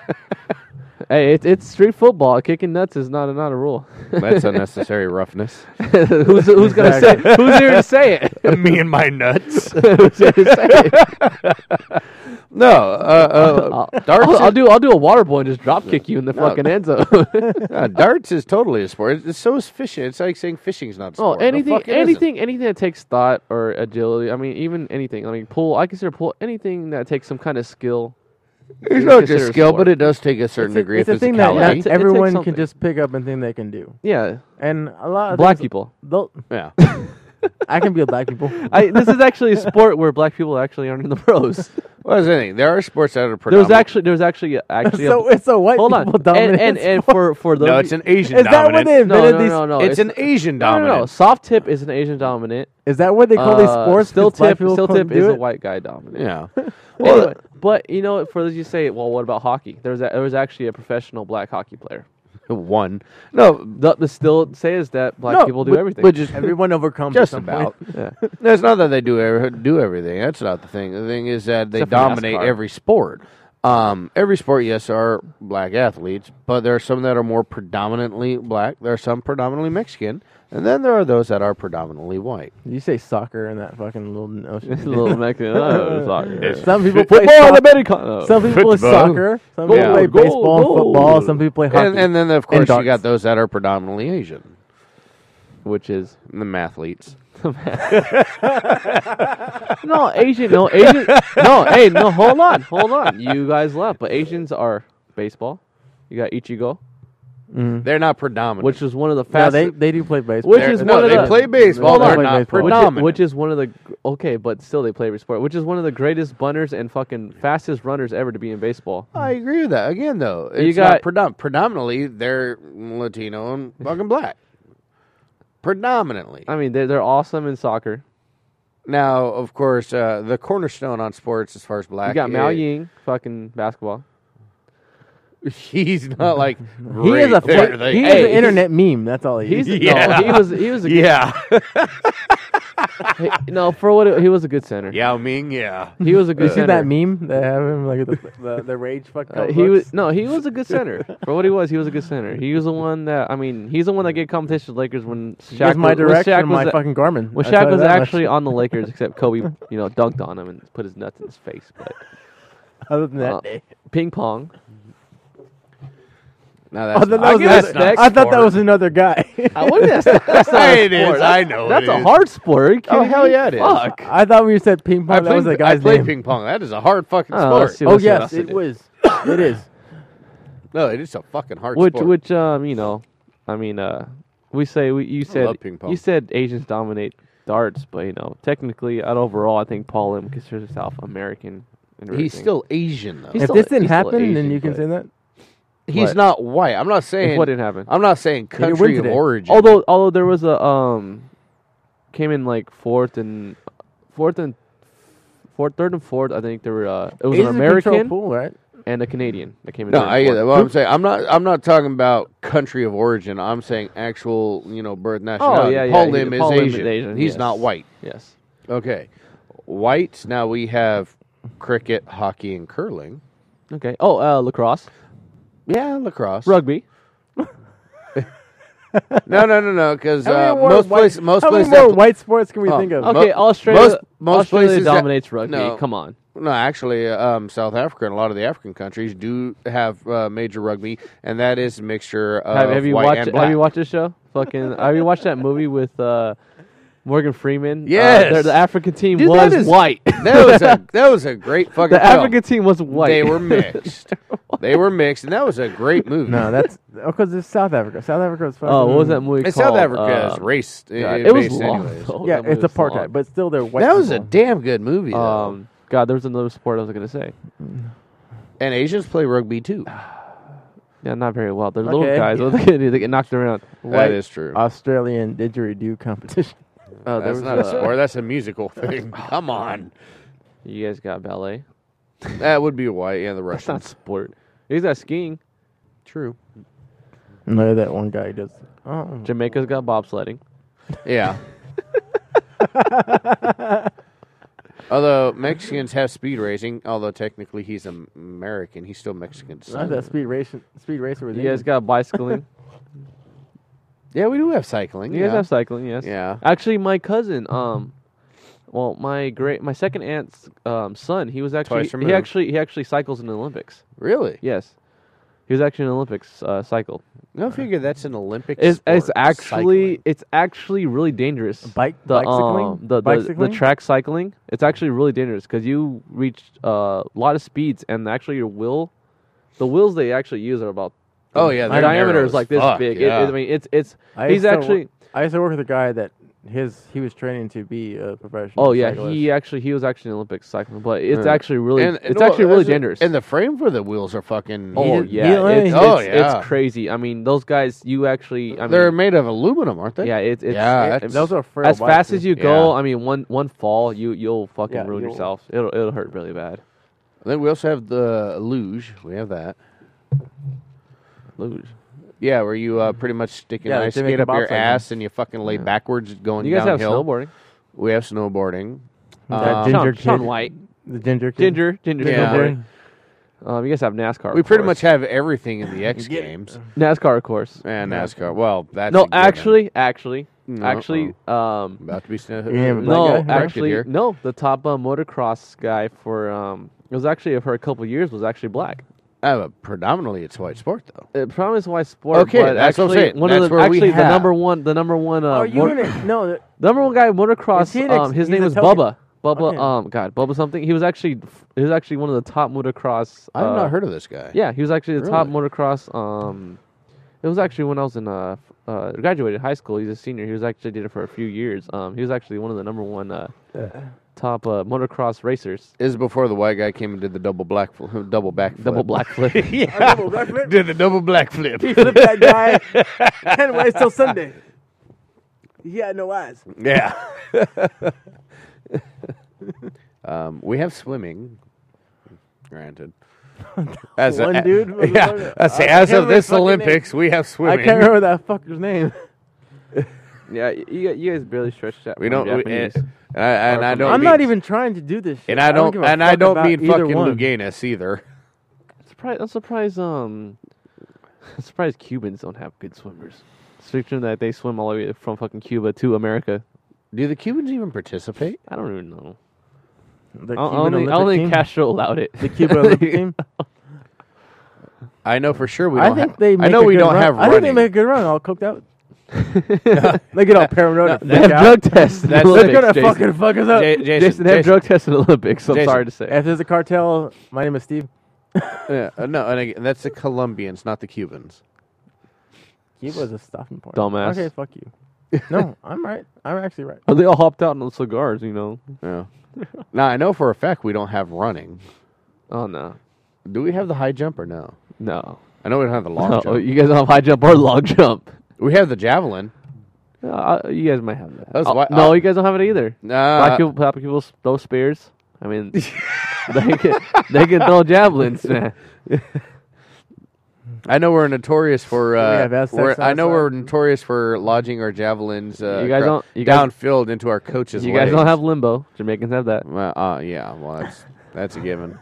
hey, it's it's street football. Kicking nuts is not a, not a rule. That's unnecessary roughness. who's who's gonna say? Who's here to say it? Me and my nuts. who's here to say it? No, uh, uh, I'll, darts. I'll, is, I'll do I'll do a water boy and just drop kick you in the No. fucking end zone. uh, darts is totally a sport. It's, so is fishing. It's like saying fishing's not a Oh, sport. The anything, fuck it isn't. anything, anything that takes thought or agility. I mean, even anything. I mean, pull. I consider pull anything that takes some kind of skill. It's is not considered just a skill, sport. but it does take a certain It's a, degree it's of a thing that Yeah, not it ta- it takes everyone something. can just pick up and think they can do. Yeah, And a lot of black things- people. they'll- Yeah. I can be with black people. I, this is actually a sport where black people actually aren't in the pros. Well, that's the thing. There are sports that are There was predominant. actually there was actually actually so a, it's a white hold people on dominant and and, and sport. for for those No, it's an Asian Is that what dominant. they no invented no these? no no it's, an Asian no, no, dominant. no. Soft tip is an Asian dominant. Is that what they call these Uh, sports? Still 'Cause black tip people still couldn't tip do is a it? white guy dominant. Yeah. Anyway, but you know, for those you say, well, what about hockey? There was a, there was actually a professional black hockey player. One. No, The, the still says that black no, people do but- everything. But just Everyone overcomes just at some about. point. yeah. No, it's not that they do ever, do everything. That's not the thing. The thing is that they Except for dominate NASCAR. every sport. Um, every sport, yes, are black athletes, but there are some that are more predominantly black. There are some predominantly Mexican, and then there are those that are predominantly white. You say soccer in that fucking little notion. It's a little Mexican. Oh, soccer. Some people play Football soccer. Americano. Some people play Football. soccer. Some Goal, people play goal, baseball and goal. football. Some people play hockey. And, and then, of course, you darts. got those that are predominantly Asian, Which is the mathletes. no Asian. No Asian. No, hey, no. Hold on, hold on. You guys left, but Asians are baseball. You got Ichigo, Mhm. They're not predominant. which is one of the No, fastest. they they do play baseball. Which They're- is no, one of they the- play baseball. Hold They're on. not Baseball. which, predominant. is, which is one of the okay, but still they play every sport. Which is one of the greatest bunners and fucking fastest runners ever to be in baseball. I agree with that. Again, though, it's You not got- predom- predominantly they're Latino and fucking black. Predominantly. I mean, they're they're awesome in soccer. Now, of course, uh, the cornerstone on sports as far as black. You got Mao is- Ying, fucking basketball. He's not like he is a great fl- there. he They- is Hey, an internet meme. That's all he He's is. Yeah. no, he was he was a good, yeah, he- no for what it, he was a good center. Yao Ming. Yeah, He was a You good see center. that meme that have him like the the, the rage fuck. Uh, he was no, he was a good center. For what he was, he was a good center. He was the one that I mean, he's the one that gave competition to Lakers when He Shaq was my was, when direction, Shaq and my was, fucking Garmin. when I'll tell Shaq you was that much. actually on the Lakers, except Kobe, you know, dunked on him and put his nuts in his face. But Other than that uh, day. ping pong. now Oh, that's then not, that was that's another- not I thought that sport. was another guy. Uh, what is that? That's not a It is, sport. I That's- know it That's a is. hard sport. Are you Oh kidding hell me? yeah, it is. Fuck. I thought when you said ping I pong, that was played, the I guy's played name. ping pong. That is a hard fucking Oh, sport. let's see Oh what yes, else to it do. was. It is. No, it is a fucking hard Which, sport. which, um, you know, I mean, uh, we say we. You said love ping pong. you said Asians dominate darts, but you know, technically, out overall, I think Paul Lim considers himself American. and He's everything. still Asian though. He's If still- this didn't he's still happen, then Asian, you can but- say that. He's What? not white. I'm not saying. If what didn't happen? I'm not saying He didn't win country of today. origin. Although, although there was a um, came in like fourth and fourth and fourth, third and fourth. I think there were. Uh, it was Asians an control American pool, right? and a Canadian that came in. no, third and I get fourth. that. Well, I'm saying I'm not. I'm not talking about country of origin. I'm saying actual, you know, birth nationality. Oh, yeah, yeah, Paul he- Lim is Paul Lim is Asian. Asian, He's yes. not white. Yes. Okay, white. Now we have cricket, hockey, and curling. Okay. Oh, uh, lacrosse, Yeah, lacrosse. rugby. No, no, no, no. Because How many uh, more most white- places, most How many places. more have- white sports can we Oh, think of? Mo- Okay, Australia. most- most Australia places that- dominates rugby. no. Come on. No, actually, um, South Africa and a lot of the African countries do have uh, major rugby, and that is a mixture of Have, have you white watched? and black. Have you watched this show? Fucking. Have you watched that movie with uh, Morgan Freeman? Uh, Yes. the- the African team Dude, was that is- white. That was a that was a great fucking. the film. African team was white. They were mixed. They were mixed, and that was a great movie. No, that's because it's South Africa. South Africa is fucking. Oh, what was that movie and called? South Africa is Uh, race. God, uh, it was based long. anyways. though. Yeah, That movie it's was apartheid, long. but still they're white. That was a people. damn good movie. Though. Um, God, there was another sport I was gonna say. and Asians play rugby too. Yeah, not very well. They're Okay. little guys. What are they gonna do? They get knocked around. That White is true. Australian didgeridoo competition. Oh, there That's was not a uh, sport. That's a musical thing. Come on. You guys got ballet. That would be white. Yeah, the That's not Russians. sport. You guys got skiing. True. No, that one guy does. Oh, Jamaica's got bobsledding. Yeah. Although Mexicans have speed racing, although technically he's Am- American, he's still Mexican. not So. that speed race. Speed racer was You guys got bicycling. Yeah, we do have cycling. You yeah. guys have cycling, yes. Yeah. Actually, my cousin, um, well, my great, my second aunt's um, son, he was actually, Twice he removed. actually, he actually cycles in the Olympics. Really? Yes, he was actually in the Olympics. Uh, cycle. No, figure that's an Olympic It's, sport. it's actually, cycling. it's actually really dangerous. bike The bicycling. um, the, Bike the, the cycling? track cycling, it's actually really dangerous because you reach uh, a lot of speeds, and actually your wheel, the wheels they actually use are about. Oh, yeah, the they're diameter narrow is as like this fuck, big. It- yeah. it- I mean, it's it's. I He's used to actually. Work, I used to work with a guy that his he was training to be a professional. Oh yeah, cyclist. he actually he was actually an Olympic cyclist, but it's Yeah. actually really And- it's no, actually really that's it. dangerous. And the frame for the wheels are fucking. oh did- he yeah, only- it's, Oh, it's, yeah. it's crazy. I mean, those guys, you actually, I they're mean, made of aluminum, aren't they? yeah, it's it's Yeah, it- that's- Those are frail as bikes, fast too. as you go. Yeah. I mean, one one fall, you you'll fucking Yeah, ruin you'll- yourself. It'll it'll hurt really bad. Then we also have the luge. We have that. Luge. Yeah, where you uh, pretty much stick an Yeah, ice they make skate a up your bobsled ass and you fucking lay backwards going You guys downhill. have snowboarding. We have snowboarding. That Um, ginger Sean, kid. Sean White, The ginger kid. Ginger, Ginger Yeah. snowboarding. Um, you guys have NASCAR. we of pretty course. much have everything in the X Get- Games NASCAR, of course. and NASCAR. Well, that's a No, given. actually, actually, No, actually, um, about to be snow. Yeah, but no, Black guy? actually, here. no. The top uh, motocross guy for um, it was actually for a couple years was actually black. Uh, predominantly, it's white sport though. It probably is white sport. Okay, but that's what I'm actually, saying. one That's of the where we actually the have- number one, the number one, uh, Are you mo- gonna no? the- number one guy in motocross. Is he an Um, ex- his he's name a was token- Bubba. Bubba. Okay. Um, God, Bubba something. He was actually he was actually one of the top motocross. I've uh, not heard of this guy. Yeah, he was actually the top Really? motocross. Um, it was actually when I was in uh, f- uh graduated high school. He's a senior. He was actually did it for a few years. Um, he was actually one of the number one uh, top uh, motocross racers. This is before the white guy came and did the double black, fl- double back, Double flip. black flip. yeah, double black flip? did the double black flip. He flipped that guy and waited till Sunday. He had no eyes. Yeah. um, we have swimming. Granted. As One a, dude was yeah, one- I say, I as can't of this remember his fucking Olympics, we have I swimming. can't remember that fucker's name. Yeah, you you guys barely stretched that. We from don't. We, Japanese. and, and I, and I from- don't. I'm mean, not even trying to do this shit. And I don't. give a and I fuck don't about mean either fucking one. Luganus either. Surprised, I'm surprised. Um, I'm surprised Cubans don't have good swimmers. Speaking that they swim all the way from fucking Cuba to America. Do the Cubans even participate? I don't even know. The I don't, I Cuban don't think, I don't Olympic think team? Castro allowed it. The Cuban Olympic team. I know for sure we I don't. think have, they. I Make know a we good don't run. have I think running. they make a good run. All cooked out. They get all paranoid. They have drug tests. in the That's- They're Olympics, gonna Jason. fucking fuck us up. J- Jason, Jason, they have Jason, drug tests in the Olympics. I'm Jason. sorry to say. If there's a cartel, my name is Steve. yeah, uh, no, and again, that's the Colombians, not the Cubans. Cuba's a stopping point. Dumbass. Okay, fuck you. No, I'm right. I'm actually right. Oh, they all hopped out on the cigars, you know. Yeah. Now I know for a fact we don't have running. Oh no, Do we have the high jump or no? no. I know we don't have the long No, jump. you guys don't have high jump or long jump. We have the javelin. Uh, you guys might have that. That was Oh, why- no, uh, you guys don't have it either. Nah, Black people, black people throw spears. I mean, they can they can throw javelins, man. I know we're notorious for. Uh, have Aztecs we're, I on know the we're side. notorious for lodging our javelins. Uh, You guys cro- don't- you guys- downfield into our coaches. You guys don't have limbo. Jamaicans have that. Well, uh, yeah, well, that's that's a given.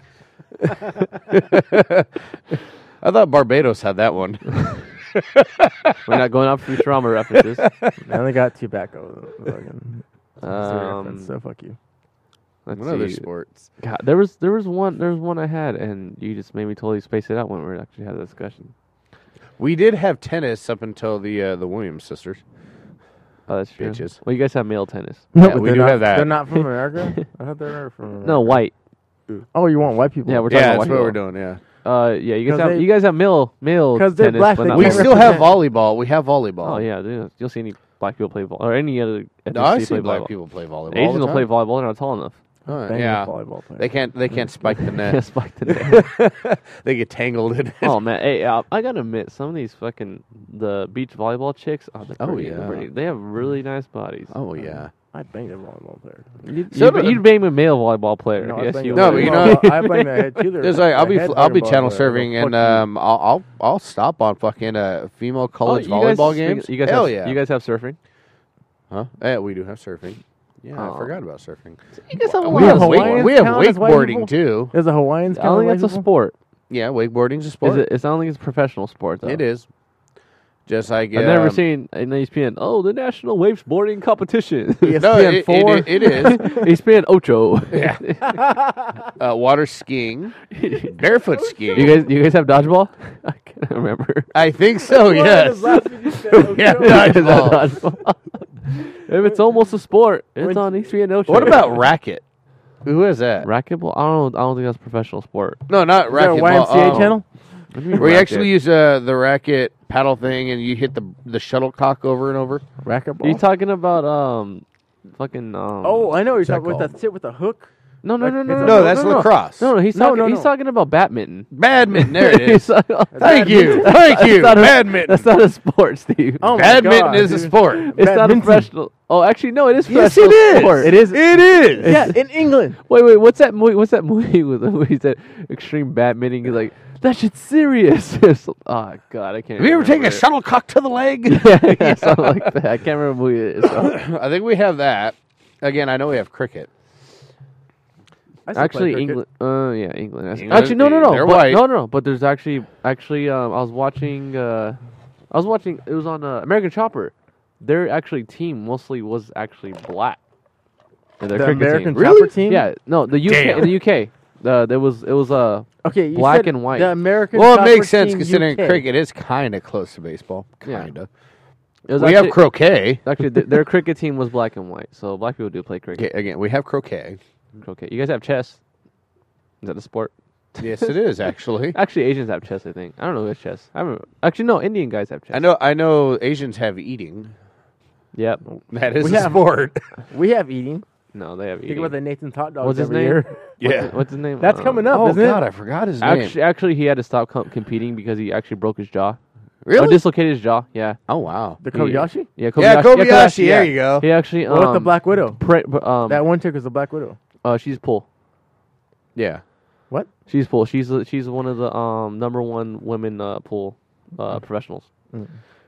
I thought Barbados had that one. We're not going off Futurama references. I only got tobacco. Fucking- Um, so fuck you. let's What other see. sports? God, there was there was one there was one I had, and you just made me totally space it out when we actually had a discussion. We did have tennis up until the uh, the Williams sisters. Oh, that's true. Bitches. Well, you guys have male tennis. No, Yeah, but we they're do not, have that. They're not from America. I thought they were from. America. No, white. Oh, you want white people? Yeah, we're talking Yeah, about that's white what we're people. doing. Yeah, Uh, yeah, you guys 'Cause have they- you guys have male male 'Cause they're tennis, black, but they not we can't white. still have represent- volleyball. We have volleyball. Oh yeah, dude, you'll see any black people play volleyball or any other ethnicity No, I see play black volleyball. people play volleyball. all Asians the will play time. volleyball. They're not tall enough. Oh, Bang yeah, a volleyball player. they can't. They can't spike the Yeah, net. spike the net. They get tangled in it. Oh man, hey, uh, I gotta admit, some of these fucking the beach volleyball chicks, oh, they're Oh, pretty, they're yeah. pretty- they have really nice bodies. Oh yeah. I banged a volleyball player. You'd, So you'd, do- you'd bang a male volleyball player. No, I yes, banged you a No, would. but you volleyball- know- I banged the head too. There's like I'll be head fl- I'll be volleyball channel player. serving Fuck and you. um I'll I'll I'll stop on fucking uh female Oh, college you guys- volleyball speaking- games. You guys Hell have, yeah. You guys have surfing. Huh? Yeah, we do have surfing. Yeah, Oh. I forgot about surfing. You guys have a We lot have, of Hawaiians wake, sport. we have count as white wakeboarding people? too. There's a Hawaiians. I don't think that's a sport. Yeah, wakeboarding's a sport. Is it? It's, I don't think it's a professional sport though. It is. Just like I've never um, seen in E S P N. Oh, the National Wakeboarding Competition. E S P N No, it, four. it, it is. E S P N Ocho. Yeah. uh, water skiing, barefoot skiing. You guys, you guys have dodgeball? I can't remember. I think so. What Yes. is last week you said? Yeah, Oh, dodgeball. Dodgeball. If it's almost a sport, it's When- on E S P N Ocho. What about racket? Who is that? racquetball? I don't. I don't think that's a professional sport. No, not Is there a racquetball. Y M C A um, channel? What do you mean Where you racket? actually use uh, the racket paddle thing and you hit the the shuttlecock over and over. Racquetball. Are you talking about um, fucking um? Oh, I know what you're What's that talking with called? that shit with the hook. no, no, like, no, no, it's no, a- No, no, that's no, no. lacrosse. No, no, he's No, talking. no, he's no. talking about badminton. Badminton. There it He's is. talking- Thank you. Badminton. Thank you. That's not a- Badminton. That's not a sport, Steve. Oh my Badminton God, is a dude. sport. It's not a Badminton. professional. Oh, actually, no, it is Yes, professional it is. sport. It is. It is. Yeah, in England. Wait, wait, what's that movie? What's that movie with where he said extreme badminton? He's like, that shit's serious. It's- oh God, I can't. Have you ever taken a remember it. shuttlecock to the leg? yeah, yeah, something like that. I can't remember what it is. so. I think we have that. Again, I know we have cricket. I still play Actually, cricket. England. Uh, yeah, England. That's- England, Actually, no, no, no. they're but, white. No, no, no. But there's actually, actually, um, I was watching. Uh, I was watching. It was on uh, American Chopper. Their actually team mostly was actually black. Yeah, their The cricket American team. Chopper team. Yeah, no, the U K. Damn. In the U K, uh, there was it was uh, Okay. You Black said and white. The American. Well, it Chopper makes sense team considering U K. cricket is kind of close to baseball. Yeah. Kind of. it was We actually, have croquet. actually th- their cricket team was black and white, so black people do play cricket. Okay, again, we have croquet. Okay, you guys have chess. Is that a sport? Yes, it is actually. Actually, Asians have chess. I think I don't know who's chess. I remember. Actually, no, Indian guys have chess. I know. I know. Asians have eating. Yep. That is We a have- sport. We have eating. No, they have Think eating. about the Nathan's hot dogs What's his every name? year. What's Yeah. his- What's his name? That's Uh, coming up, Oh isn't God, it? I forgot his name. Actually, actually, he had to stop com- competing because he actually broke his jaw. Or Really? dislocated his jaw. Yeah. Oh wow. The Kobayashi. Yeah. Kobayashi. Yeah, Kobayashi. Kobayashi, There yeah. you go. He actually. Um, What about the Black Widow? Pre- um, That one chick was the Black Widow. uh, she's pull. Yeah. What? She's pull. She's the- she's one of the um number one women uh, pool uh, professionals. Mm.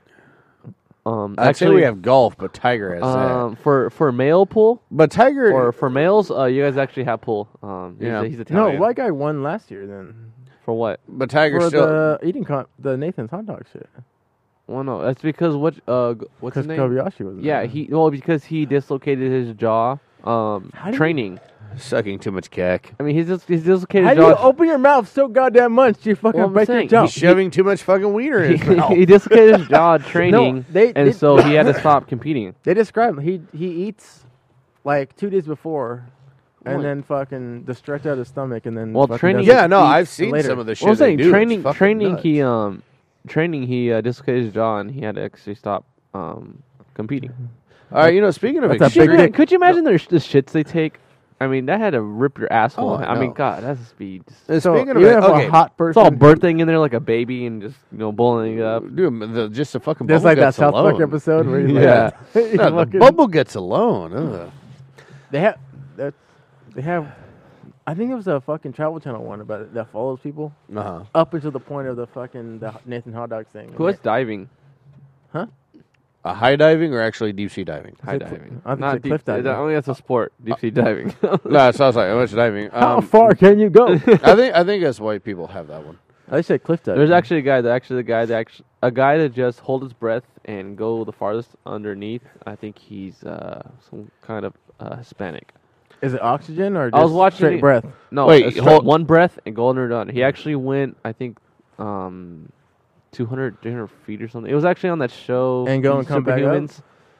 Um, I'd actually, say we have golf, but Tiger has that. um for for male pool But Tiger. or for males, uh, you guys actually have pool. Um, he's, Yeah. he's No, Italian. white guy won last year then. For what? but Tiger For still. the eating con- the Nathan's hot dog shit. Well, no, that's because what? Uh, g- what's his Because name? Kobayashi was. Yeah, there. he well because he dislocated his jaw. Um, How do you- training. Sucking too much cack. I mean, he's just he's dislocated How his do you jaw. open your mouth so goddamn much you fucking Well, I'm break your saying, jaw? He's shoving too much fucking wiener in his he, mouth. he dislocated his jaw training, they- and they- so he had to stop competing. They describe him. He he eats like two days before, and Well, then fucking the stretch out his stomach, and then Well, fucking training- does Yeah, it no, eats I've seen later. some of the shit Well, I'm they saying do. It's training, fucking training. nuts. He um, training. He uh, dislocated his jaw, and he had to actually stop um competing. All right, you know, speaking of That's a Could you, big extreme, ima- dick. could you imagine the, the shits they take? I mean, that had to rip your asshole. Oh, I I mean, know. God, that's speed. uh, So speaking of you it, have okay, a hot It's person. all birthing in there like a baby and just you know bullying it up. dude, the, just the fucking Just bubble like that guts South alone. Park episode where he's Yeah. like, No, the fucking- bubble guts alone. Ugh. They have that. They have. I think it was a fucking Travel Channel one about it that follows people Uh-huh. up until the point of the fucking the Nathan hot dog thing. Who was diving? Huh? Uh, high diving or actually deep sea diving? High it- diving. I think Not it's deep, cliff diving. I think that's a sport. Deep sea diving. No, so I was like, how much diving? How Um, far can you go? I think I think us white people have that one. I said cliff diving. There's actually a guy that actually the guy that actually a guy that just hold his breath and go the farthest underneath. I think he's uh, some kind of uh, Hispanic. Is it oxygen or just I was watching straight it- breath? No, Wait, it's hold- one breath and go under done. He actually went, I think, um, two hundred, three hundred feet or something. It was actually on that show. And go and come back up? Superhumans.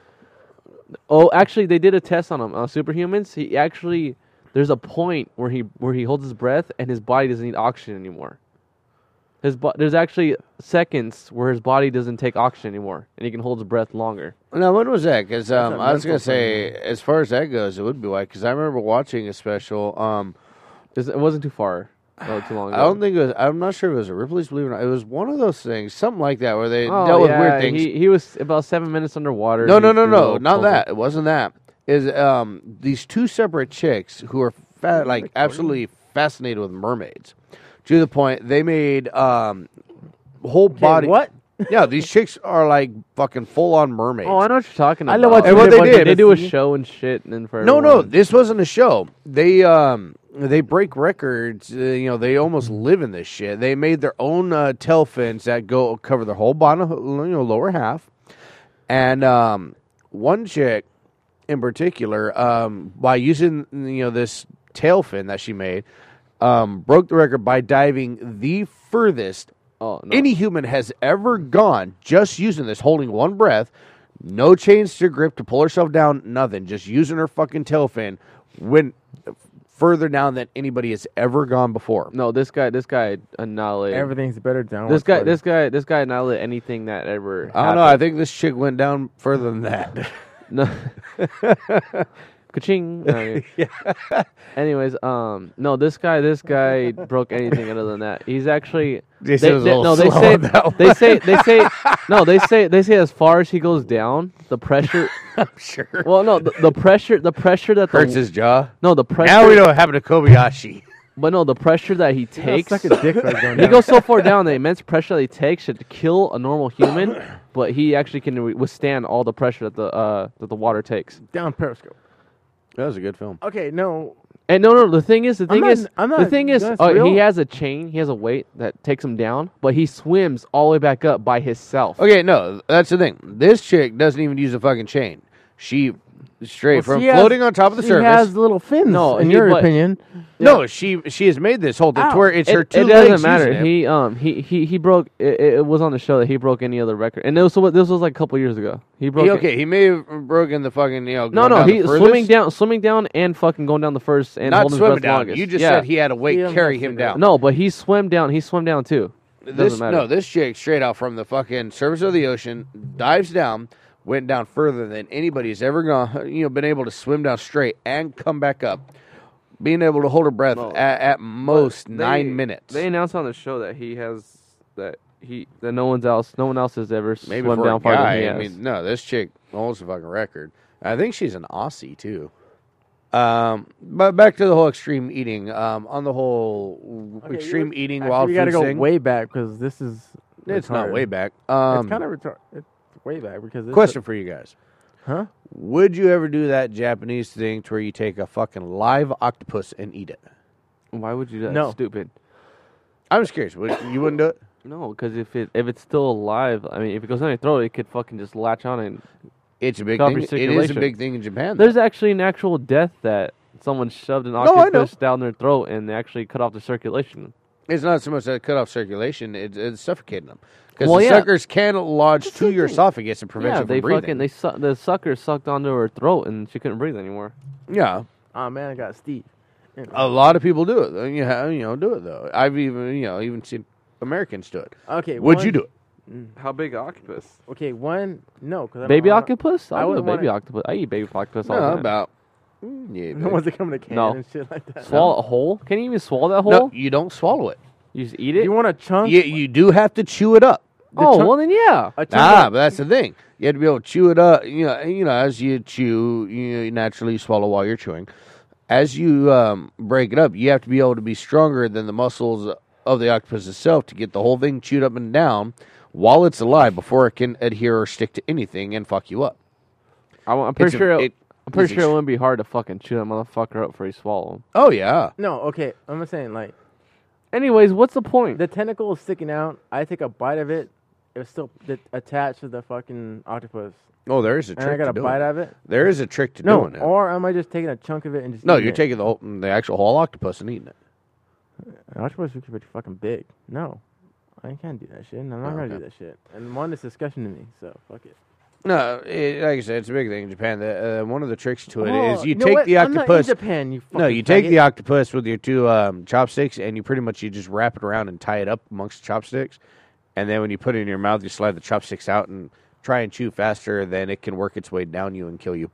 Oh, actually, they did a test on him on Superhumans. He actually, there's a point where he where he holds his breath and his body doesn't need oxygen anymore. His bo- there's actually seconds where his body doesn't take oxygen anymore, and he can hold his breath longer. Now, when was that? Because um, a I was mental gonna say, as far as that goes, it would be white. Because I remember watching a special. Um, It's- It wasn't too far, no, too long ago. I don't think it was. I'm not sure if it was a Ripley's Believe It or Not. It was one of those things, something like that, where they Oh, dealt with yeah, weird things. He, he was about seven minutes underwater. No, He no, no, threw no, a not pole- that. It wasn't that. Is um these two separate chicks who are fa- like absolutely fascinated with mermaids, to the point they made um whole Okay, body. what? Yeah, these chicks are like fucking full on mermaids. Oh, I know what you're talking I about. know what And what they did- They do a see? show and shit, and then for No, no, everyone- this wasn't a show. They um they break records. Uh, you know, they almost live in this shit. They made their own uh, tail fins that go cover their whole bottom, you know, lower half. And um, one chick in particular, um, by using you know this tail fin that she made, um, broke the record by diving the furthest Oh, no. any human has ever gone, just using this, holding one breath, no chains to grip to pull herself down, nothing, just using her fucking tail fin, went further down than anybody has ever gone before. No, this guy, this guy annihilated. Everything's better down. This guy, this guy, this guy annihilated anything that ever. I don't know. I think this chick went down further than that. No. Ka-ching. No, yeah. Anyways, um, no, this guy, this guy broke anything other than that. He's actually. They, they, they no, they say, they say, they say, no, they say, they say, as far as he goes down, the pressure. I'm sure. Well, no, the, the pressure, the pressure that the, hurts his jaw. No, the pressure. Now we know what happened to Kobayashi. But no, the pressure that he takes. Suck a dick when he's going He down. goes so far down, the immense pressure that he takes should kill a normal human, but he actually can re- withstand all the pressure that the uh, that the water takes. down Periscope. That was a good film. Okay, no. And no, no, the thing is, the I'm thing not- is, I'm the not- thing is, that's uh, he real. has a chain, he has a weight that takes him down, but he swims all the way back up by himself. Okay, no, that's the thing. This chick doesn't even use a fucking chain. She straight Well, from she has- floating on top of the She surface. has little fins. No, in he- your but- opinion. No, she she has made this whole thing to Ow. where it's her It, two it legs doesn't matter. using it. He um he he he broke. It, it was on the show that he broke any other record, and it was so. This was like a couple years ago. He broke. He, it- okay, he may have broken the fucking you know. No, going no, down he the furthest. swimming down, swimming down, and fucking going down the first and not holding swimming his breath down. longest. You just yeah. said he had a weight Yeah, carry that's him the down. No, but he swam down. He swam down too. It this doesn't matter. no, this chick straight out from the fucking surface of the ocean dives down, went down further than anybody's ever gone. You know, been able to swim down straight and come back up, being able to hold her breath No. at, at most They- nine minutes. They announced on the show that he has that he that no one's else, no one else has ever Maybe swum for down a farther guy. than he I has. mean, no, this chick holds the fucking record. I think she's an Aussie too. Um, but back to the whole extreme eating. Um, on the whole Okay, extreme you- eating actually, while we gotta go feasting. way back because this is. It's not retarded. way back. Um, it's kind of retarded. It's way back because this question for you guys. Is, huh? Would you ever do that Japanese thing to where you take a fucking live octopus and eat it? Why would you do that? No. Stupid. I'm just curious. Would, you wouldn't do it? No, because if it if it's still alive, I mean, if it goes down your throat, it could fucking just latch on and. It's a big Copy thing. It is a circulation. big thing in Japan. though. There's actually an actual death that someone shoved an I know. octopus down their throat and they actually cut off the circulation. It's not so much that it cut off circulation; it, it's suffocating them because Well, the yeah. suckers can lodge to your esophagus and prevent Yeah, you they from breathing. fucking they su- the sucker sucked onto her throat and she couldn't breathe anymore. yeah, Oh man, I got Steve. a lot of people do it. You have, you know, do it though. I've even you know even seen Americans do it. Okay. Would one- you do it? How big octopus? Okay, one. No, because Baby octopus? I I'll do a wouldn't baby wanna- octopus. I eat baby octopus all No, the time. about mm, yeah. No babe. one's coming to can No. and shit like that. Swallow a whole? Can you even swallow that No, whole? you don't swallow it. You just eat Do it? you want a chunk? You you do have to chew it up. the oh, chunk- well then yeah. a chunk Ah, of- but that's the thing. You have to be able to chew it up. You know, you know, as you chew, you naturally swallow while you're chewing. As you um, break it up, you have to be able to be stronger than the muscles of the octopus itself to get the whole thing chewed up and down while it's alive before it can adhere or stick to anything and fuck you up. I, am pretty It's a- sure. It, it I'm pretty is sure it ext- wouldn't be hard to fucking chew that motherfucker up before you swallow him. Oh yeah. No, okay. I'm just saying, like, Anyways, what's the point? the tentacle is sticking out. I take a bite of it. It's still th- attached to the fucking octopus. Oh, there is a And trick I got to a doing bite it. of it. There is a trick to No, doing it. or am I just taking a chunk of it and just No, eating you're it? taking the whole, the actual whole octopus and eating it. An octopus is pretty fucking big. No, I can't do that shit. and I'm not Oh, gonna okay. do that shit. And one is discussion to me, so fuck it. No, it, like I said, it's a big thing in Japan. The, uh, one of the tricks to it is Oh, you know take what? the I'm not in octopus. Japan, you No, fucking you take faggot. the octopus with your two um, chopsticks, and you pretty much you just wrap it around and tie it up amongst the chopsticks, and then when you put it in your mouth, you slide the chopsticks out and try and chew faster. Then it can work its way down you and kill you.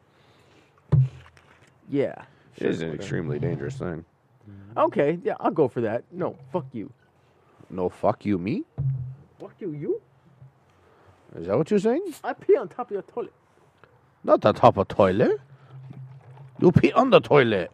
Yeah. It is an whatever. extremely dangerous thing. Okay, yeah, I'll go for that. No, fuck you. No, fuck you, me. Fuck you, you? Is that what you're saying? I pee on top of your toilet. Not on top of toilet. You pee on the toilet.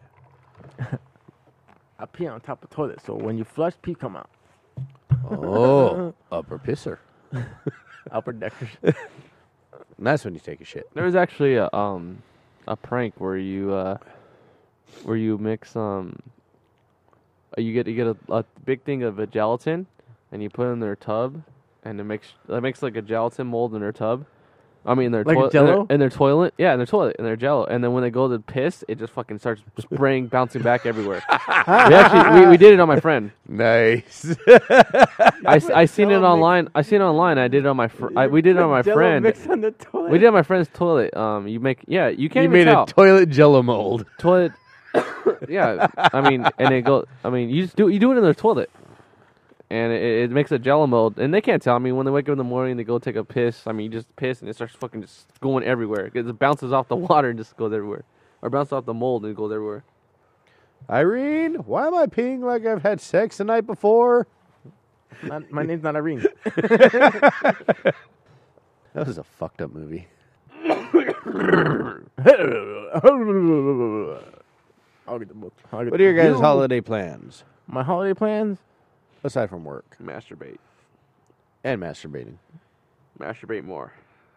I pee on top of toilet, so when you flush, pee come out. Oh, upper pisser. Upper deckers. And that's when you take a shit. There was actually a um a prank where you uh where you mix um uh, you get you get a, a big thing of a gelatin and you put it in their tub and it makes it makes like a gelatin mold in their tub. I mean their Like a toilet Jell-O? in their toilet. Yeah, in their toilet in their jello. And then when they go to piss, it just fucking starts spraying, bouncing back everywhere. we actually we, we did it on my friend. Nice. I, s- I seen it Jell-O online. I seen it online. I did it on my fr- I, we did it on my Jell-O friend. mix on the toilet. We did it on my friend's toilet. Um, you make yeah. You can't You even made tell. a toilet jello mold. toilet. Yeah, I mean, and it go. I mean, you just do you do it in the toilet, and it, it makes a jello mold. And they can't tell. I mean, when they wake up in the morning, they go take a piss. I mean, you just piss, and it starts fucking just going everywhere. It just bounces off the water and just goes everywhere, or bounces off the mold and it goes everywhere. Irene, why am I peeing like I've had sex the night before? Not, my name's not Irene. That was a fucked up movie. I'll get the book. I'll get What are your the- guys' You- holiday plans? My holiday plans? Aside from work Masturbate, and masturbating. masturbate more.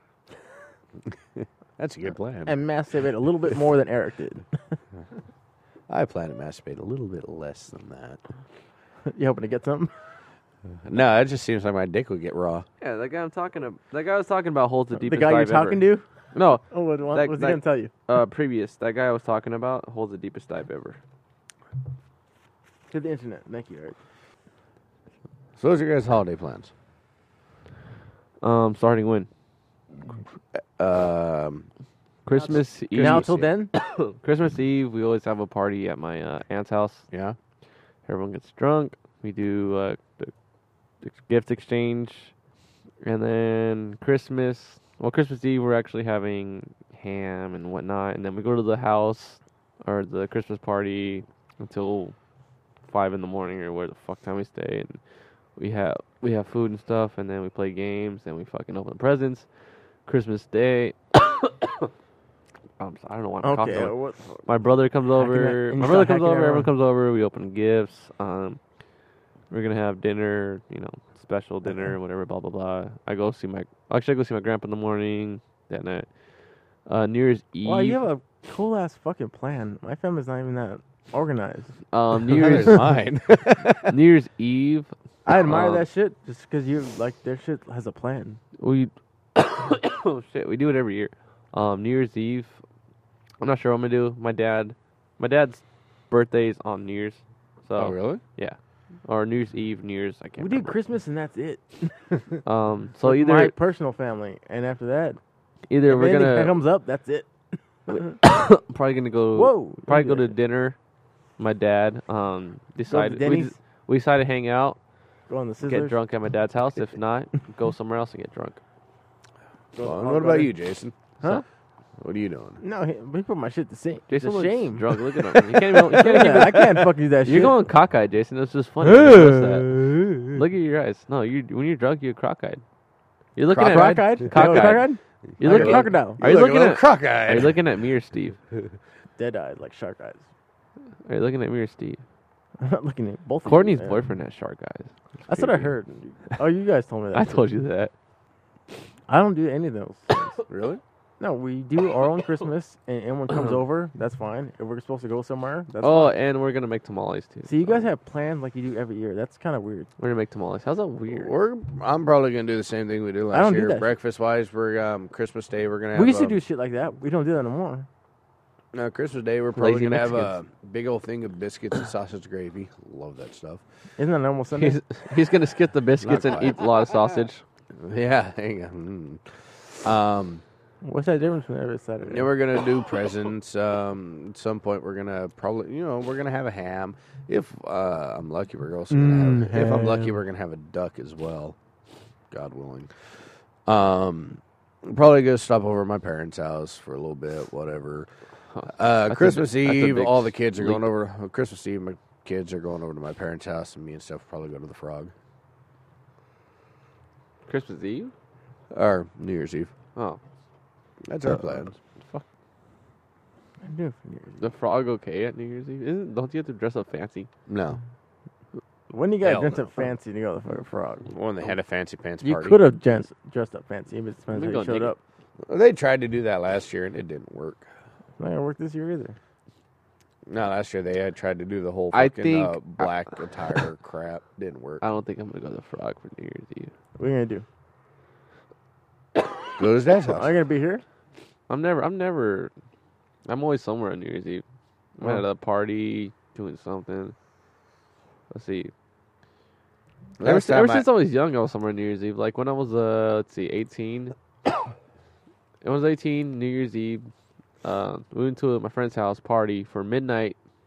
That's a good plan. And masturbate a little bit more than Eric did. I plan to masturbate a little bit less than that. You hoping to get something? No, it just seems like my dick would get raw. Yeah, that guy I'm talking to. That guy was talking about holds the The deepest guy you're dive talking ever. to? No, Oh, what, what, That- what's that- he gonna tell you? uh, previous. That guy I was talking about holds the deepest dive ever. To the internet. Thank you, Eric. So those are your guys' holiday plans? Um, starting when? Um, Christmas Eve. Now Christmas till Eve. then? Christmas Eve, we always have a party at my uh, aunt's house. yeah. Everyone gets drunk. We do uh, the, the gift exchange, and then Christmas. Well, Christmas Eve we're actually having ham and whatnot, and then we go to the house or the Christmas party until five in the morning or where the fuck time we stay, and we have we have food and stuff, and then we play games, and we fucking open presents. Christmas Day. I'm sorry, I don't know why I'm coughing. Okay. uh, what, My brother comes Hacking over. it- My you brother start comes hacking over. it Everyone on. comes over. We open gifts. Um, we're gonna have dinner. You know, special dinner, Okay. whatever. Blah blah blah. I go see my. Actually, I go see my grandpa in the morning. That night. Uh, New Year's Eve. wow, you have a cool ass fucking plan. My family's not even that organized. um, New Neither is Year's mine. New Year's Eve. I admire Um, that shit just because you like their shit has a plan. We. Oh shit! We do it every year. Um, New Year's Eve. I'm not sure what I'm gonna do. My dad. My dad's birthday's on New Year's. So Oh, really? yeah. Or New Year's Eve, New Year's. I can't. We do remember. Christmas and that's it. Um, so With either my personal family, and after that, either if we're anything gonna comes up, that's it. probably gonna go. Whoa! Probably don't go do to that. dinner. My dad um decided we, Denny's? d- we decided to hang out, Go on the scissors. get drunk at my dad's house. If not, go somewhere else and get drunk. Go Well, to what Hog about Garden. you, Jason? Huh? What are you doing? No, he, we put my shit to shame. Jason it's a looks shame. drunk. Look at him. You can't even. You can't even I can't fucking do that shit. You're going cockeyed, Jason. It's just funny. You notice that. Look at your eyes. No, you when you're drunk, you're cockeyed. You're looking at Cockeyed? Cockeyed. Cockeyed? You're Like looking a at. crocodile. Are you look a looking little at? crock-eyed. Are you looking at me or Steve? Dead-eyed, like shark eyes. Are you looking at me or Steve? I'm not looking at both of you, Courtney's man. boyfriend has shark eyes. It's That's what I creepy. heard. Oh, you guys told me that. I told you that. I don't do any of those. Really? No, we do our own Christmas, and anyone comes over, that's fine. If we're supposed to go somewhere, that's Oh, fine. and we're gonna make tamales too. See, you guys so have plans like you do every year. That's kind of weird. We're gonna make tamales. How's that weird? We're. I'm probably gonna do the same thing we did last don't do year. that. Breakfast wise, we're um, Christmas Day. We're gonna. Have We used to um, do shit like that. We don't do that no more. No, Christmas Day. We're probably Lazy gonna have a Mexicans. big old thing of biscuits and sausage gravy. Love that stuff. Isn't that normal Sunday? He's he's gonna skip the biscuits and quite. eat a lot of sausage. Yeah, hang on. Mm. Um, What's that difference from every Saturday? then we're gonna do presents. Um, at some point, we're gonna probably, you know, we're gonna have a ham. If uh, I'm lucky, we're also gonna have. Mm, If I'm lucky, ham. we're gonna have a duck as well. God willing. Um, probably gonna stop over at my parents' house for a little bit, whatever. Uh, That's a Christmas big- that's a Eve, big all the kids are leap. going over. uh, Christmas Eve, my kids are going over to my parents' house, and me and Steph will probably go to the Frog. Christmas Eve? Or New Year's Eve. Oh, That's our plans. I do for New Year's. the frog okay at New Year's Eve? Isn't, don't you have to dress up fancy? No. When you guys Hell dressed no. up fancy to go to the fucking frog? When they had a fancy pants You party. could have dressed, dressed up fancy, but it depends We how go you showed naked. up. They tried to do that last year, and it didn't work. Not gonna work this year either. No, last year they had tried to do the whole I fucking think- uh, black attire crap. Didn't work. I don't think I'm gonna go to the frog for New Year's Eve. What are you gonna do? Go to his dad's Are house. you gonna be here? I'm never. I'm never. I'm always somewhere on New Year's Eve. I'm Oh. at a party doing something. Let's see. Ever, Last si- ever time I- since I was young, I was somewhere on New Year's Eve. Like when I was, uh, let's see, eighteen. It was eighteen, New Year's Eve. Uh, we went to my friend's house party for midnight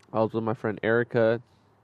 I was with my friend Erica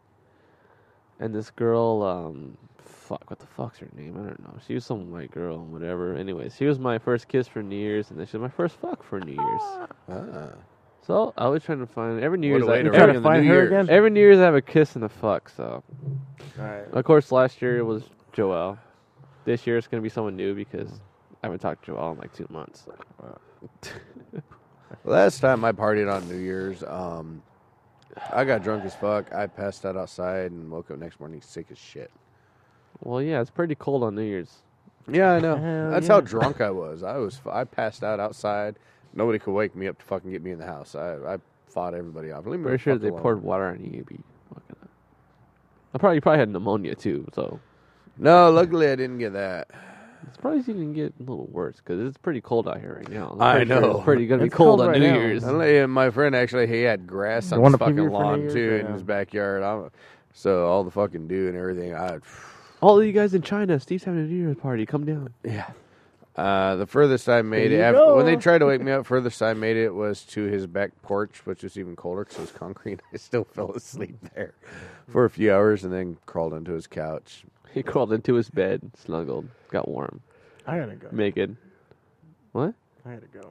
and this girl. Um, fuck, what the fuck's her name? I don't know. She was some white girl, whatever. Anyways, she was my first kiss for New Year's, and then she was my first fuck for New Year's. Ah. So I was trying to find every New What Year's. a way I, to every, Trying ring to in the find New her Year's. again. every New Year's I have a kiss and a fuck. So All right. of course, last year it was Joelle. This year it's gonna be someone new because I haven't talked to Joelle in like two months. So. Last time I partied on New Year's, um, I got drunk as fuck. I passed out outside and woke up next morning sick as shit. Well, yeah, it's pretty cold on New Year's. Yeah, I know. Hell That's yeah. how drunk I was. I was. I passed out outside. Nobody could wake me up to fucking get me in the house. I, I fought everybody off. Leave me Pretty the sure fuck they alone. poured water on you. You'd be fucking up. I probably you probably had pneumonia too, so No, luckily I didn't get that. it's probably even get a little worse because it's pretty cold out here right now. I'm I pretty sure know. it's pretty gonna be It's cold, cold on right New now. Year's. And like, my friend actually, he had grass You on want his a fucking preview for New lawn Year's? too, Or in no? his backyard. I'm, so all the fucking dew and everything. I, All of you guys in China, Steve's having a New Year's party. Come down. yeah. Uh, the furthest I made There it, you after, go. when they tried to wake me up, furthest I made it was to his back porch, which was even colder because it was concrete. I still fell asleep there for a few hours and then crawled into his couch. He crawled into his bed, snuggled, got warm, I gotta go. naked. What? I gotta go.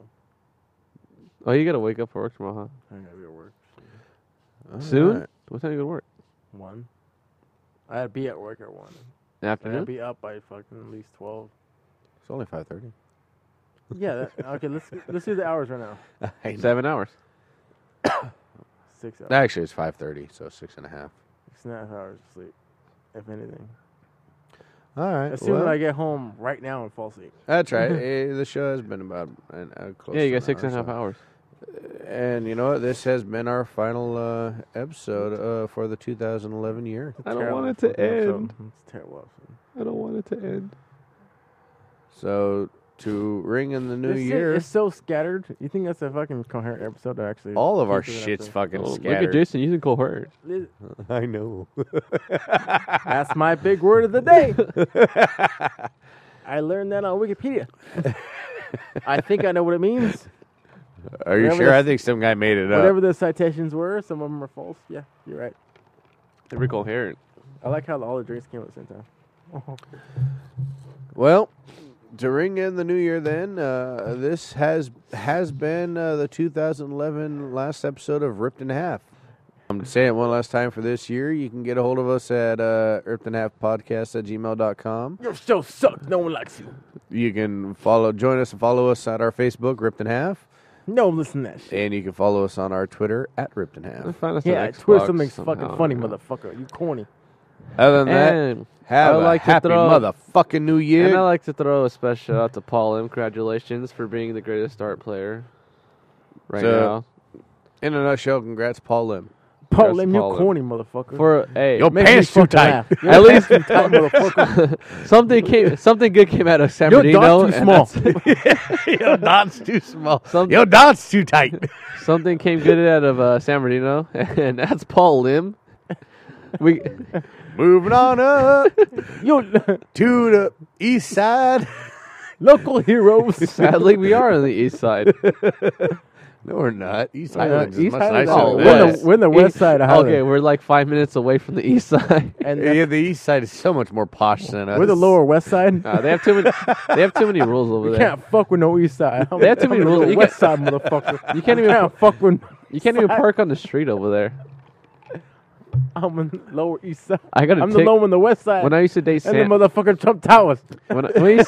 Oh, you gotta wake up for work tomorrow, I gotta be at work. huh? Soon? Alright. What time do you go to work? One. I gotta be at work at one. I Afternoon? gotta be up by fucking at least twelve. It's only five thirty. Yeah. That, okay. Let's let's do the hours right now. Seven hours. Six hours. Actually, it's five thirty, so six and a half. Six and a half hours of sleep, if anything. All right. Assuming well, I get home right now and fall asleep. that's right. Eh, the show has been about an, uh, close Yeah, you to got an six hour, and a half so- hours. And you know what? This has been our final uh, episode uh, for the two thousand eleven year. I don't Terrible want it to fucking episode. end. It's terrible. episode. I don't want it to end. So to ring in the new This shit year, is so scattered. You think that's a fucking coherent episode? To actually, all of our keep it an shit's episode? fucking Oh, look scattered. at Jason using coherent. Liz- I know. That's my big word of the day. I learned that on Wikipedia. I think I know what it means. Are you Whatever sure? I this- think some guy made it Whatever up. the citations were, some of them are false. Yeah, you're right. They were coherent. I like how all the drinks came at the same time. Well, to ring in the new year, then uh, this has has been uh, the two thousand eleven last episode of Ripped in Half. I'm saying it one last time for this year. You can get a hold of us at uh, ripped in half podcast at gmail dot com. Your show sucks. No one likes you. You can follow, join us and follow us at our Facebook, Ripped in Half. No, listen to that shit. And you can follow us on our Twitter at Ripped in I Half. found us Yeah, on Twitter Xbox something's somehow, fucking funny, yeah. motherfucker. You corny. Other than that, And have I a like to happy throw- motherfucking new year. And I like to throw a special shout out to Paul M. Congratulations for being the greatest art player right So, now. In a nutshell, congrats, Paul Lim. Paul Press Lim, you Paul Lim. corny, motherfucker. For hey, Yo, Make me pants too fucking tight. laugh. Your At least- pants too tight, motherfucker. something came, something good came out of San Your Bernardino. dog's too and small. that's- Yo, dot's too small. Some- Yo, dot's too tight. Something came good out of uh, San Bernardino, and that's Paul Lim. We Moving on up You to the east side. local heroes. sadly we are on the east side. No, we're not. East Uh, Highlands is East much Highlands- nicer oh, than we're, this. the, we're in the west side of Highland. Okay, we're like five minutes away from the east side. and Yeah, the east side is so much more posh than us. we're the lower west side. Uh, they have too many. They have too many rules over You there. can't fuck with no east side. I'm, They have too many I'm rules. the You west side, motherfucker. You can't even. can't fuck with. You can't even side. park on the street over there. I'm in lower east side. I got I'm to the low on the west side. When I used to date and Sam, the motherfucking Trump Towers. when I, when I used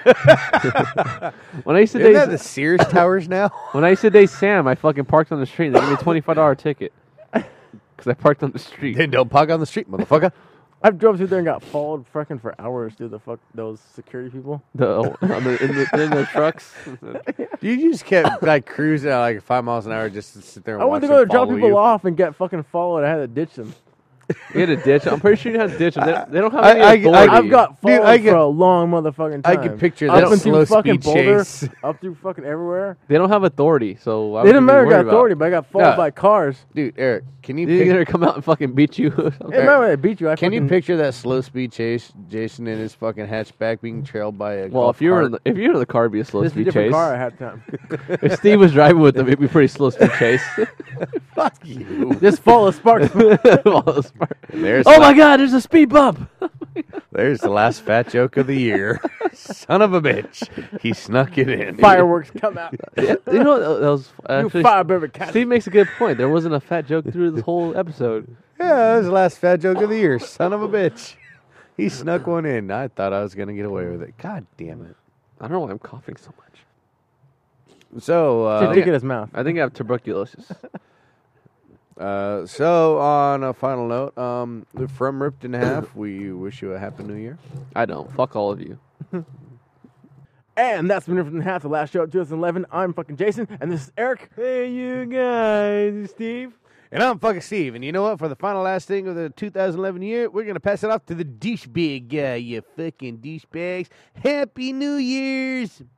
to, when I used to Isn't date that the Sears Towers now? when I used to date Sam, I fucking parked on the street. And they gave me a twenty-five dollar ticket because I parked on the street. Then don't park on the street, motherfucker. I've drove through there and got followed fucking for hours, dude. The fuck those security people. The, on the, in, the, in the trucks. You just kept like cruising at like five miles an hour just to sit there and I watch went to them go to drop follow people you. off and get fucking followed. I had to ditch them. You had a ditch. I'm pretty sure you had a ditch. They, they don't have I- any I- authority. I- I've got Dude, fallen I can- for a long motherfucking time. I can picture up that and slow through fucking speed Boulder, chase. up through fucking everywhere. They don't have authority, so why They would didn't you be matter worried got about? authority, but I got followed Yeah. by cars. Dude, Eric, can you They're pic- gonna come out and fucking beat you. or something. It remember they beat you. I can you fucking- picture that slow speed chase, Jason in his fucking hatchback being trailed by a Well, golf if you were cart? in the, if you were in the car, it'd be a slow This is a speed different chase. car at halftime. If Steve was driving with them, it'd be pretty slow speed chase. Fuck you. Just follow Sparks. There's Oh the- my God! There's a speed bump. There's the last fat joke of the year. Son of a bitch. He snuck it in. Fireworks come out. Yeah, you know that was You actually, fire baby cat. Steve makes a good point. There wasn't a fat joke through this whole episode. Yeah, that was the last fat joke of the year. Son of a bitch. He snuck one in. I thought I was going to get away with it. God damn it. I don't know why I'm coughing so much. So, uh, Just stick it in his mouth. I think I have tuberculosis. uh, so on a final note, um, from Ripped in Half, we wish you a happy new year. I don't. Fuck all of you. And that's been Ripped in Half, the last show of twenty eleven. I'm fucking Jason, and this is Eric. Hey, you guys, Steve. And I'm fucking Steve. And you know what? For the final last thing of the two thousand eleven year, we're going to pass it off to the douchebag guy, you fucking douchebags. Happy New Year's.